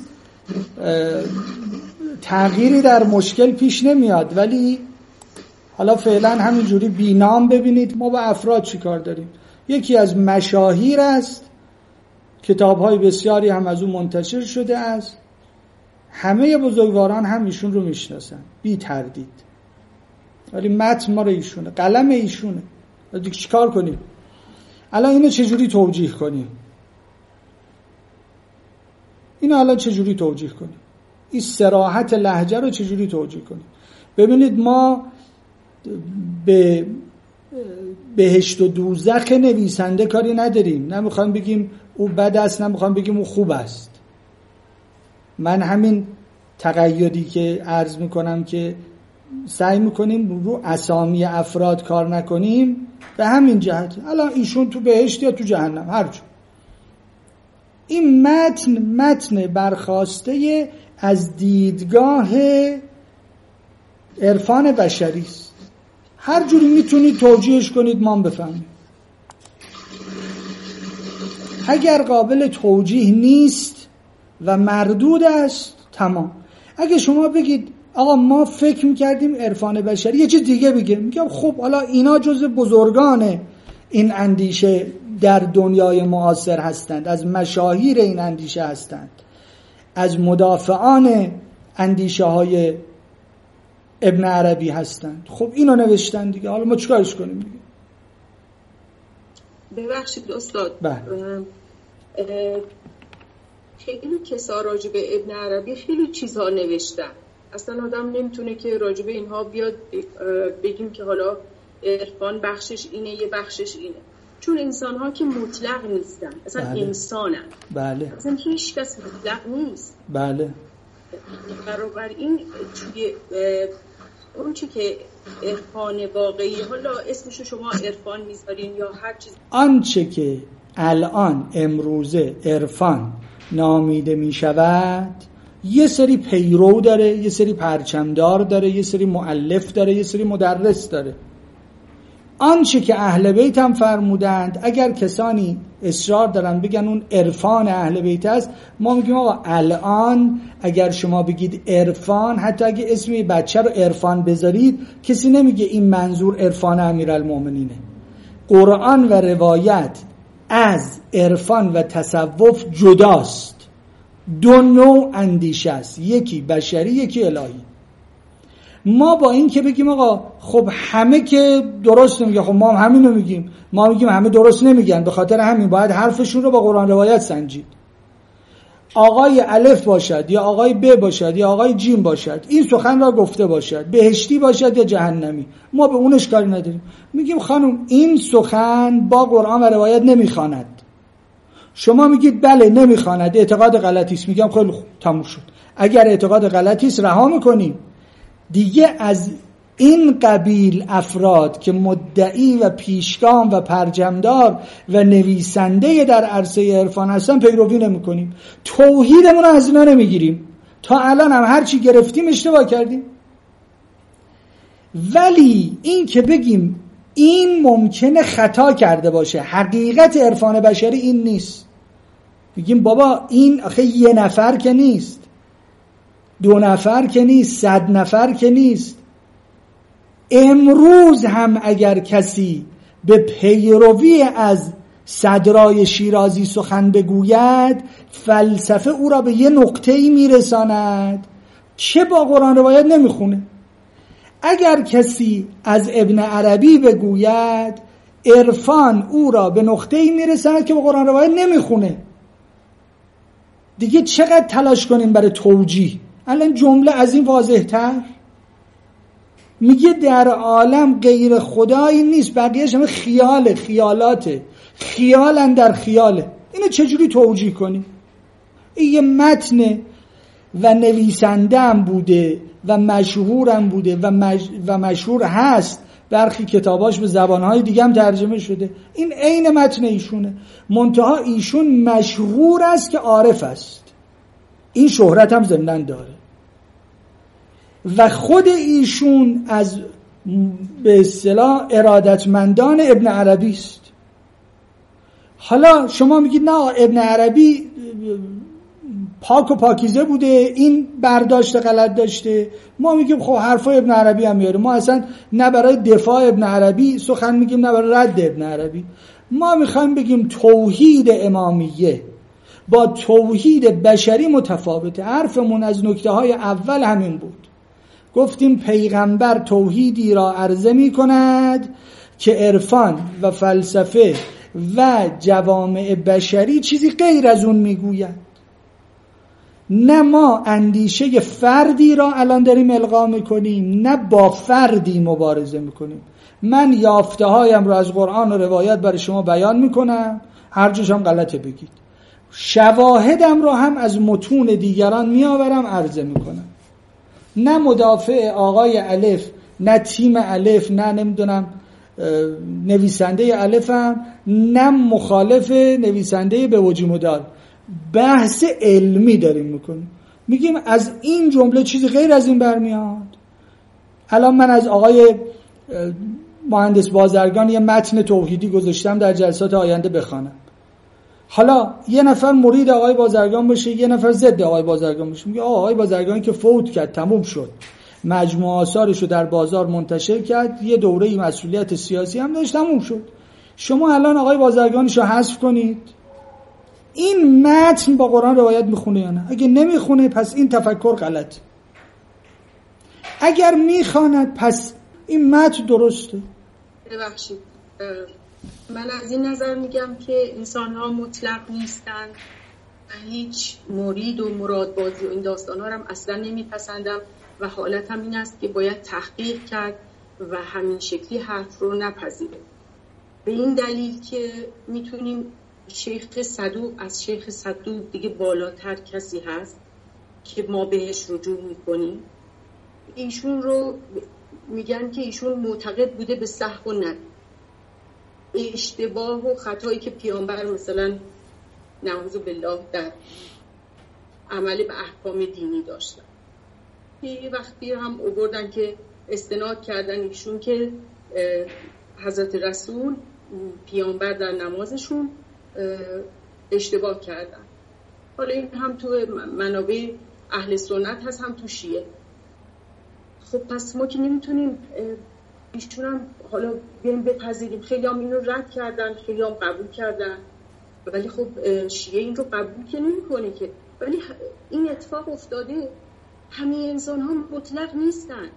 تغییری در مشکل پیش نمیاد، ولی حالا فعلا همینجوری بینام ببینید ما با افراد چی کار داریم. یکی از مشاهیر است، کتاب‌های بسیاری هم از اون منتشر شده است، همه بزرگواران هم ایشون رو میشناسن بی تردید، ولی متن ما رو ایشونه، قلم ایشونه. دیگه چیکار کنیم؟ الان اینو چجوری توجیه کنیم؟ اینو الان چجوری توجیه کنیم؟ این صراحت لهجه رو چجوری توجیه کنیم؟ ببینید ما به بهشت و دوزخ نویسنده کاری نداریم، نمیخوایم بگیم او بد است، نمیخوایم بگیم او خوب است. من همین تقییدی که عرض میکنم که سعی میکنیم رو اسامی افراد کار نکنیم به همین جهت. الان ایشون تو بهشت یا تو جهنم، هر جا. این متن متن برخواسته از دیدگاه عرفان بشری است. هر جوری میتونید توجیهش کنید ما هم بفهمیم. اگر قابل توجیه نیست و مردود است تمام. اگه شما بگید آقا ما فکر میکردیم عرفان بشری یه چیز دیگه بگه، میگم خب حالا اینا جز بزرگان این اندیشه در دنیای معاصر هستند، از مشاهیر این اندیشه هستند، از مدافعان اندیشه های ابن عربی هستند. خب اینو نوشتن دیگه، حالا ما چیکارش کنیم دیگه؟ ببخشید استاد، بله. خیلی کسا راجع به ابن عربی خیلی چیزها نوشتن، اصلا آدم نمیتونه که راجع به اینها بیاد بگیم که حالا عرفان بخشش اینه یه بخشش اینه، چون انسان ها که مطلق نیستن، اصلا بله. انسانن، بله. اصلا هیچ کس مطلق نیست. بله. برابر این توی اون چی که عرفان واقعی، حالا اسمشو شما عرفان میذارین یا هر چیز، آنچه که الان امروزه عرفان نامیده میشود یه سری پیرو داره، یه سری پرچمدار داره، یه سری مؤلف داره، یه سری مدرس داره. آنچه که اهل بیت هم فرمودند، اگر کسانی اصرار دارن بگن اون عرفان اهل بیت است، ما میگیم آقا الان اگر شما بگید عرفان، حتی اگه اسم بچه رو عرفان بذارید، کسی نمیگه این منظور عرفان امیرالمومنینه. قرآن و روایت از عرفان و تصوف جداست، دو نوع اندیشه است، یکی بشری یکی الهی. ما با این که بگیم آقا خب همه که درست نمیگه، خب ما هم همینو میگیم، ما میگیم همه درست نمیگن، به خاطر همین باید حرفشون رو با قرآن روایت سنجید. آقای الف باشد یا آقای ب باشد یا آقای جیم باشد، این سخن را گفته باشد، بهشتی باشد یا جهنمی، ما به اونش کاری نداریم. میگیم خانم این سخن با قرآن و روایت نمیخواند. شما میگید بله نمیخواند، اعتقاد غلطی است. میگم خیلی خوب، تموم شد. اگر اعتقاد غلطی است رها میکنیم دیگه. از این قبیل افراد که مدعی و پیشگام و پرجمدار و نویسنده در عرصه عرفان هستن پیروی نمی کنیم. توحیدمون رو از اینا نمیگیریم. تا الان هم هر چی گرفتیم اشتباه کردیم. ولی این که بگیم این ممکنه خطا کرده باشه، حقیقت عرفان بشری این نیست، بگیم بابا این آخه یه نفر که نیست، دو نفر که نیست، صد نفر که نیست. امروز هم اگر کسی به پیروی از صدرای شیرازی سخن بگوید فلسفه او را به یه نقطه‌ای میرساند که با قرآن روایت نمیخونه. اگر کسی از ابن عربی بگوید عرفان او را به نقطه‌ای میرساند که با قرآن روایت نمیخونه. دیگه چقدر تلاش کنیم برای توجیه؟ الان جمله از این واضح تر میگه در عالم غیر خدایی نیست، بقیه‌اش همه خیاله، خیالاته، خیالن در خیاله. اینو چجوری توجیه کنیم؟ این یه متن و نویسنده هم بوده و مشهورم بوده و, مج... و مشهور هست، برخی کتاباش به زبانهای دیگه هم ترجمه شده. این عین متن ایشونه، منتها ایشون مشهور است که عارف است، این شهرت هم ضمناً داره و خود ایشون از به اصطلاح ارادتمندان ابن عربی است. حالا شما میگید نه ابن عربی پاک و پاکیزه بوده، این برداشت غلط داشته. ما میگیم خب حرفای ابن عربی هم میاره، ما اصلا نه برای دفاع ابن عربی سخن میگیم نه برای رد ابن عربی. ما میخوایم بگیم توحید امامیه با توحید بشری متفاوته. حرفمون از نکته های اول همین بود، گفتیم پیغمبر توحیدی را عرضه می کند که عرفان و فلسفه و جوامع بشری چیزی غیر از اون میگوید. نه ما اندیشه فردی را الان داریم القا میکنیم، نه با فردی مبارزه میکنیم. من یافته هایم را از قرآن و روایت برای شما بیان میکنم، هر جوش هم غلطه بگید. شواهدم را هم از متون دیگران میآورم عرضه میکنم. نه مدافع آقای الف، نه تیم الف، نه نمیدونم نویسنده الفم، نه مخالف نویسنده به وجی مدال. بحث علمی داریم میکنیم، میگیم از این جمله چیزی غیر از این برمیاد. الان من از آقای مهندس بازرگان یه متن توحیدی گذاشتم در جلسات آینده بخوانم. حالا یه نفر مرید آقای بازرگان باشه، یه نفر ضد آقای بازرگان باشه، میگه آقای بازرگان که فوت کرد، تموم شد، مجموعه آثارشو در بازار منتشر کرد، یه دوره مسئولیت سیاسی هم داشت، تموم شد. شما الان آقای بازرگانشو حذف کنید، این متن با قرآن روایت میخونه یا نه؟ اگه نمیخونه پس این تفکر غلط، اگر میخواند پس این متن درسته. ببخشید من از این نظر میگم که انسان ها مطلق نیستن، هیچ مرید و مرادبازی و این داستان ها رو هم اصلا نمیپسندم و حالت هم این است که باید تحقیق کرد و همین شکلی حرف رو نپذیره. به این دلیل که میتونیم شیخ صدوق از شیخ صدوق دیگه بالاتر کسی هست که ما بهش رجوع میکنیم. ایشون رو میگن که ایشون معتقد بوده به سهو و ند، اشتباه و خطایی که پیامبر مثلا نعوذ بالله در عمل به احکام دینی داشتن. یه وقتی هم آوردن که استناد کردن ایشون که حضرت رسول پیامبر در نمازشون اشتباه کردن. حالا این هم تو منابع اهل سنت هست هم تو شیعه. خب پس ما که نمیتونیم ایشون هم حالا بیایم بپذیریم. خیلی هم این رو رد کردن، خیلی هم قبول کردن، ولی خب شیعه این رو قبول که نمی کنه که. ولی این اتفاق افتاده، همه انسان ها مطلق نیستن.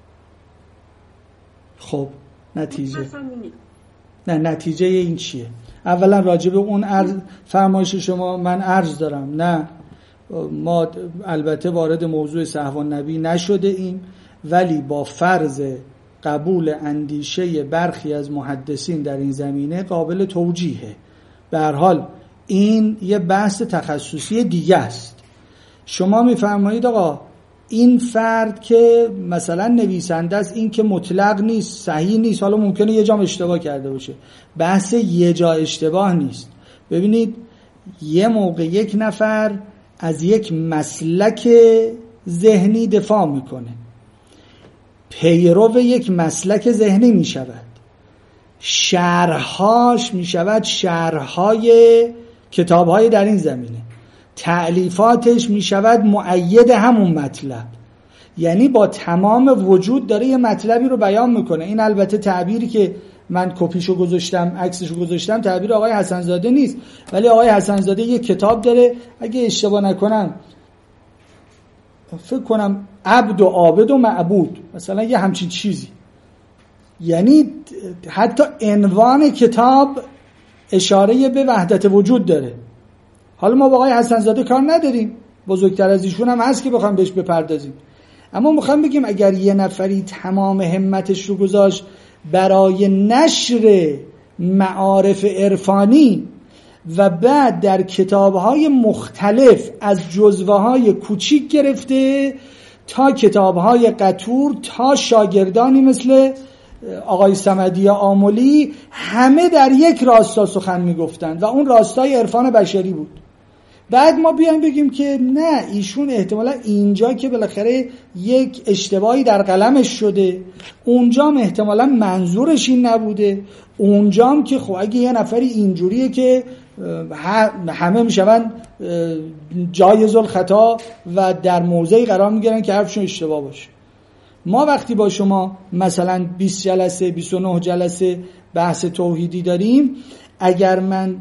خب نتیجه نه نتیجه این چیه؟ اولا راجع به اون عرض فرمایش شما من عرض دارم، نه ما البته وارد موضوع سهو النبی نشده ایم، ولی با فرض قبول اندیشه برخی از محدثین در این زمینه قابل توجیهه. به هر حال این یه بحث تخصصی دیگه است. شما میفرمایید آقا این فرد که مثلا نویسنده است، این که مطلق نیست، صحیح نیست، حالا ممکنه یه جا اشتباه کرده باشه. بحث یه جا اشتباه نیست. ببینید یه موقع یک نفر از یک مسلک ذهنی دفاع میکنه، پیرو یک مسلک ذهنی میشود، شرحاش میشود شرحهای کتابهای در این زمینه، تألیفاتش میشود مؤید همون مطلب، یعنی با تمام وجود داره یه مطلبی رو بیان میکنه. این البته تعبیری که من کپیشو گذاشتم، عکسشو گذاشتم، تعبیر آقای حسن زاده نیست، ولی آقای حسن زاده یک کتاب داره، اگه اشتباه نکنم فکر کنم عبد و عابد و معبود، مثلا یه همچین چیزی، یعنی حتی عنوان کتاب اشاره به وحدت وجود داره. حالا ما با آقای حسن زاده کار نداریم، بزرگتر از ایشون هم هست که بخوام بهش بپردازیم، اما میخوام بگیم اگر یه نفری تمام همتش رو گذاشت برای نشر معارف عرفانی و بعد در کتاب‌های مختلف از جزوه‌های کوچیک گرفته تا کتاب‌های قطور تا شاگردانی مثل آقای صمدی آملی، همه در یک راستا سخن میگفتند و اون راستای عرفان بشری بود. بعد ما بیایم بگیم که نه، ایشون احتمالا اینجا که بالاخره یک اشتباهی در قلمش شده، اونجا احتمالا منظورش این نبوده، اونجا که خب اگه یه نفری اینجوریه که همه میشون جایز الخطا و در موضعی قرار میگیرن که حرفشون اشتباه باشه. ما وقتی با شما مثلا بیست جلسه بیست و نه جلسه بحث توحیدی داریم، اگر من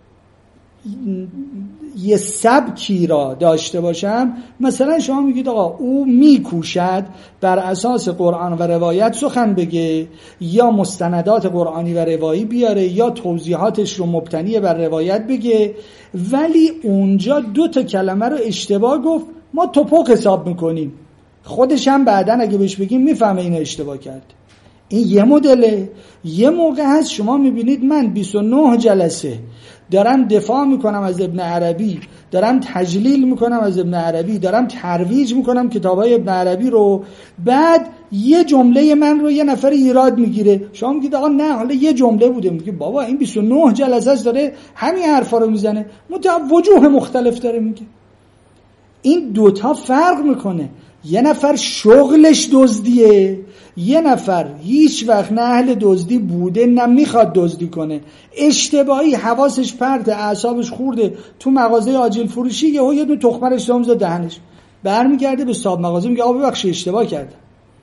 یه سبکی را داشته باشم، مثلا شما میگید آقا او میکوشد بر اساس قرآن و روایت سخن بگه، یا مستندات قرآنی و روایی بیاره، یا توضیحاتش رو مبتنی بر روایت بگه، ولی اونجا دو تا کلمه رو اشتباه گفت، ما توپق حساب میکنیم، خودش هم بعدن اگه بهش بگیم میفهمه این اشتباه کرد. این یه مدله. یه موقع هست شما میبینید من بیست و نه جلسه دارم دفاع میکنم از ابن عربی، دارم تجلیل میکنم از ابن عربی، دارم ترویج میکنم کتابای ابن عربی رو، بعد یه جمله من رو یه نفر ایراد میگیره، شما میگید آقا نه حالا یه جمله بوده، میگه بابا این بیست و نه جلسه است داره همین حرفا رو میزنه، متأ وجوه مختلف داره میگه. این دوتا فرق میکنه. یه نفر شغلش دزدیه، یه نفر هیچ وقت نه اهل دزدی بوده نه میخواد دزدی کنه، اشتباهی حواسش پرته، اعصابش خورده، تو مغازه آجیل فروشی یهو یه دو تخمه اشتباه میذاره دهنش، برمیگرده به صاحب مغازه میگه آقا ببخشید اشتباه کردم.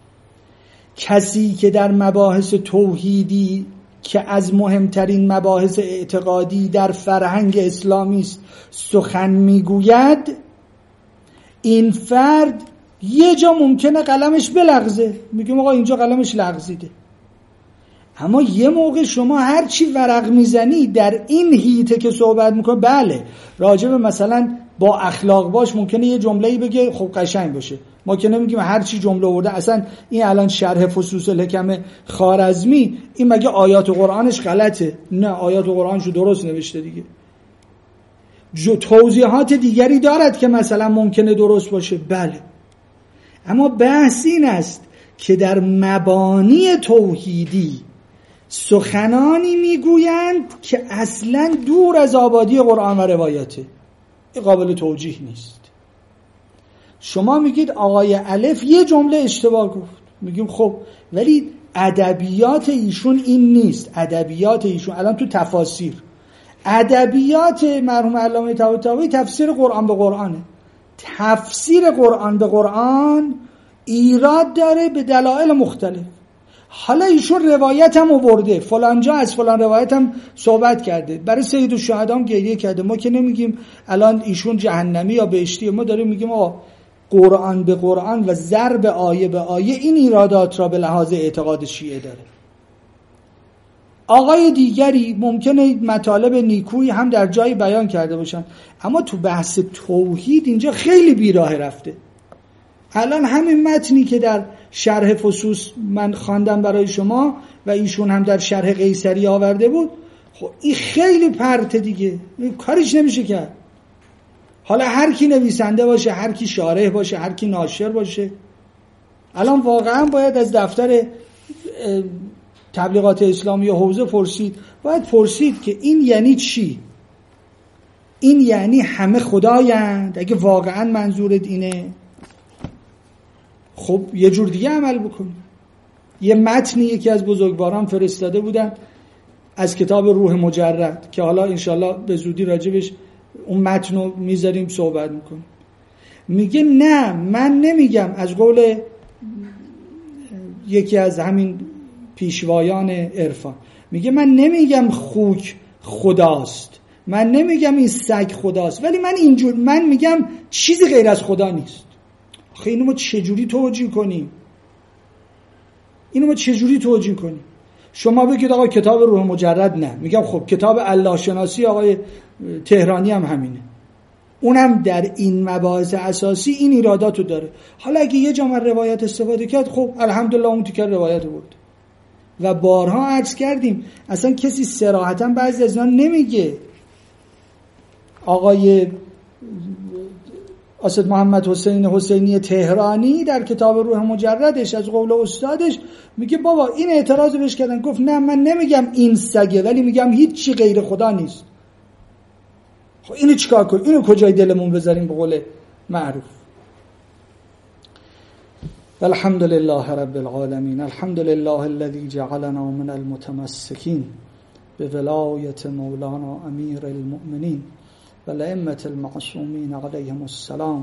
کسی که در مباحث توحیدی که از مهمترین مباحث اعتقادی در فرهنگ اسلامی است سخن میگوید، این فرد یه جا ممکنه قلمش بلغزه، میگم آقا اینجا قلمش لغزیده، اما یه موقع شما هر چی ورق میزنی در این هیته که صحبت میکنه، بله راجب مثلا با اخلاق باش ممکنه یه جمله‌ای بگه خب قشنگ باشه، ما که نمیگیم هر چی جمله آورده، اصلا این الان شرح فصوص الحکم خوارزمی این مگه آیات قرآنش غلطه؟ نه، آیات قرآنشو درست نوشته دیگه. جو توضیحات دیگری دارد که مثلا ممکنه درست باشه، بله، اما بحث این است که در مبانی توحیدی سخنانی میگویند که اصلا دور از آبادی قرآن و روایته، قابل توجیه نیست. شما میگید آقای الف یه جمله اشتباه گفت، میگیم خب ولی ادبیات ایشون این نیست. ادبیات ایشون الان تو تفاسیر، ادبیات مرحوم علامه طباطبایی تفسیر قرآن به قرآنه. تفسیر قرآن به قرآن ایراد داره به دلایل مختلف. حالا ایشون روایت هم آورده، فلان جا از فلان روایت هم صحبت کرده، برای سید الشهدا هم گریه کرده. ما که نمیگیم الان ایشون جهنمی یا بهشتی، ما داریم میگیم آقا قرآن به قرآن و ضرب آیه به آیه این ایرادات را به لحاظ اعتقاد شیعه داره. آقای دیگری ممکنه مطالب نیکویی هم در جایی بیان کرده باشن، اما تو بحث توحید اینجا خیلی بیراه رفته. الان همین متنی که در شرح فصوص من خواندم برای شما و ایشون هم در شرح قیصری آورده بود، خب این خیلی پرته دیگه، کاریش نمیشه کرد. حالا هر کی نویسنده باشه، هر کی شارح باشه، هر کی ناشر باشه، الان واقعا باید از دفتر تبلیغات اسلامی و حوزه پرسید، باید پرسید که این یعنی چی؟ این یعنی همه خدایند؟ اگه واقعا منظورت اینه، خب یه جور دیگه عمل بکن. یه متنی یکی از بزرگواران فرستاده بودن از کتاب روح مجرد که حالا انشالله به زودی راجبش اون متن رو میذاریم صحبت میکنیم. میگه نه، من نمیگم، از قول یکی از همین پیشوایان عرفان، میگه من نمیگم خوک خداست، من نمیگم این سگ خداست، ولی من اینجور من میگم چیزی غیر از خدا نیست. آخه اینو ما چجوری توجیه کنیم؟ اینو ما چجوری توجیه کنیم؟ شما بگید آقا کتاب روح مجرد نه، میگم خب کتاب الله شناسی آقای تهرانی هم همینه، اونم در این مباحث اساسی این ایراداتو داره. حالا اگه یه جا من روایت استفاده کرد، خب الحمدلله اون تیکر روایت بود. و بارها عرض کردیم اصلا کسی صراحتا بعضی از اینا نمیگه. آقای اسد محمد حسین حسینی تهرانی در کتاب روح مجردش از قول استادش میگه بابا این اعتراض بهش کردن، گفت نه من نمیگم این سگه، ولی میگم هیچ چی غیر خدا نیست. خب اینو چیکار کنیم؟ اینو کجای دلمون بذاریم به قول معروف؟ الحمد لله رب العالمین، الحمد لله الذي جعلنا من المتمسكين بولایت مولانا امیر المؤمنین و الائمة المعصومین علیهم السلام.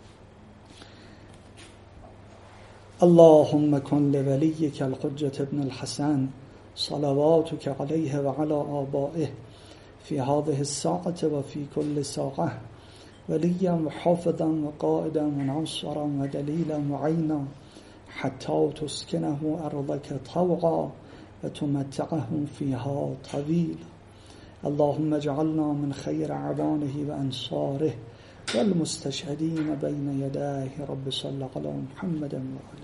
اللهم کن لولیک الحجة ابن الحسن صلواتك علیه و علی آبائه في هذه الساعة وفي كل ساعة وليا وحافظا وقائدا وناصرا ودليلا وعينا حتى تسكنه أرضك طوعا وتمتعه فيها طويلا. اللهم اجعلنا من خير عوانه وأنصاره والمستشهدين بين يديه. رب صل على محمد وآله.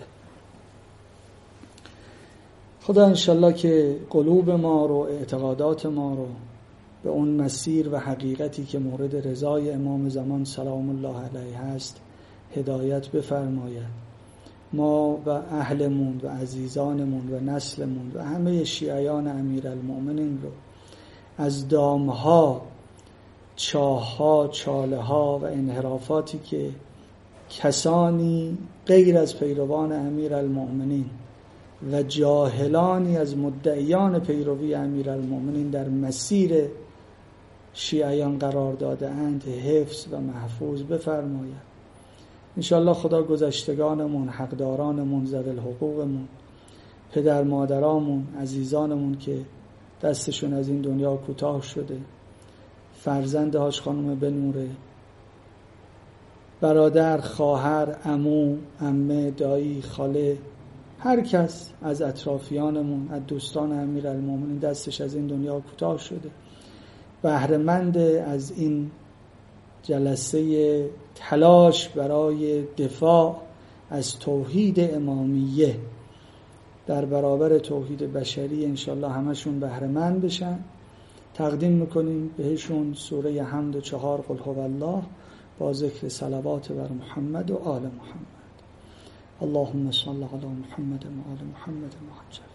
خدا انشالله که قلوب ما رو، اعتقادات ما رو به اون مسیر و حقیقتی که مورد رضای امام زمان سلام الله علیه هست هدایت بفرماید. ما و اهلمون و عزیزانمون و نسلمون و همه شیعیان امیرالمؤمنین رو از دامها، چاهها، چاله‌ها و انحرافاتی که کسانی غیر از پیروان امیرالمؤمنین و جاهلانی از مدعیان پیروی امیرالمؤمنین در مسیر شیعیان قرار داده اند حفظ و محفوظ بفرماید. انشالله خدا گذشتگانمون، حقدارانمون، ذوی الحقوقمون، پدر مادرامون، عزیزانمون که دستشون از این دنیا کوتاه شده، فرزند حاج خانم بنوره، برادر، خواهر، عمو، عمه، دایی، خاله، هر کس از اطرافیانمون، از دوستان امیرالمومنین دستش از این دنیا کوتاه شده، بهره‌مند از این جلسه تلاش برای دفاع از توحید امامیه در برابر توحید بشری، انشالله همشون بهره‌مند بشن. تقدیم میکنیم بهشون سوره حمد و چهار قل هو الله با ذکر صلوات بر محمد و آل محمد. اللهم صل علی محمد و آل محمد معجل.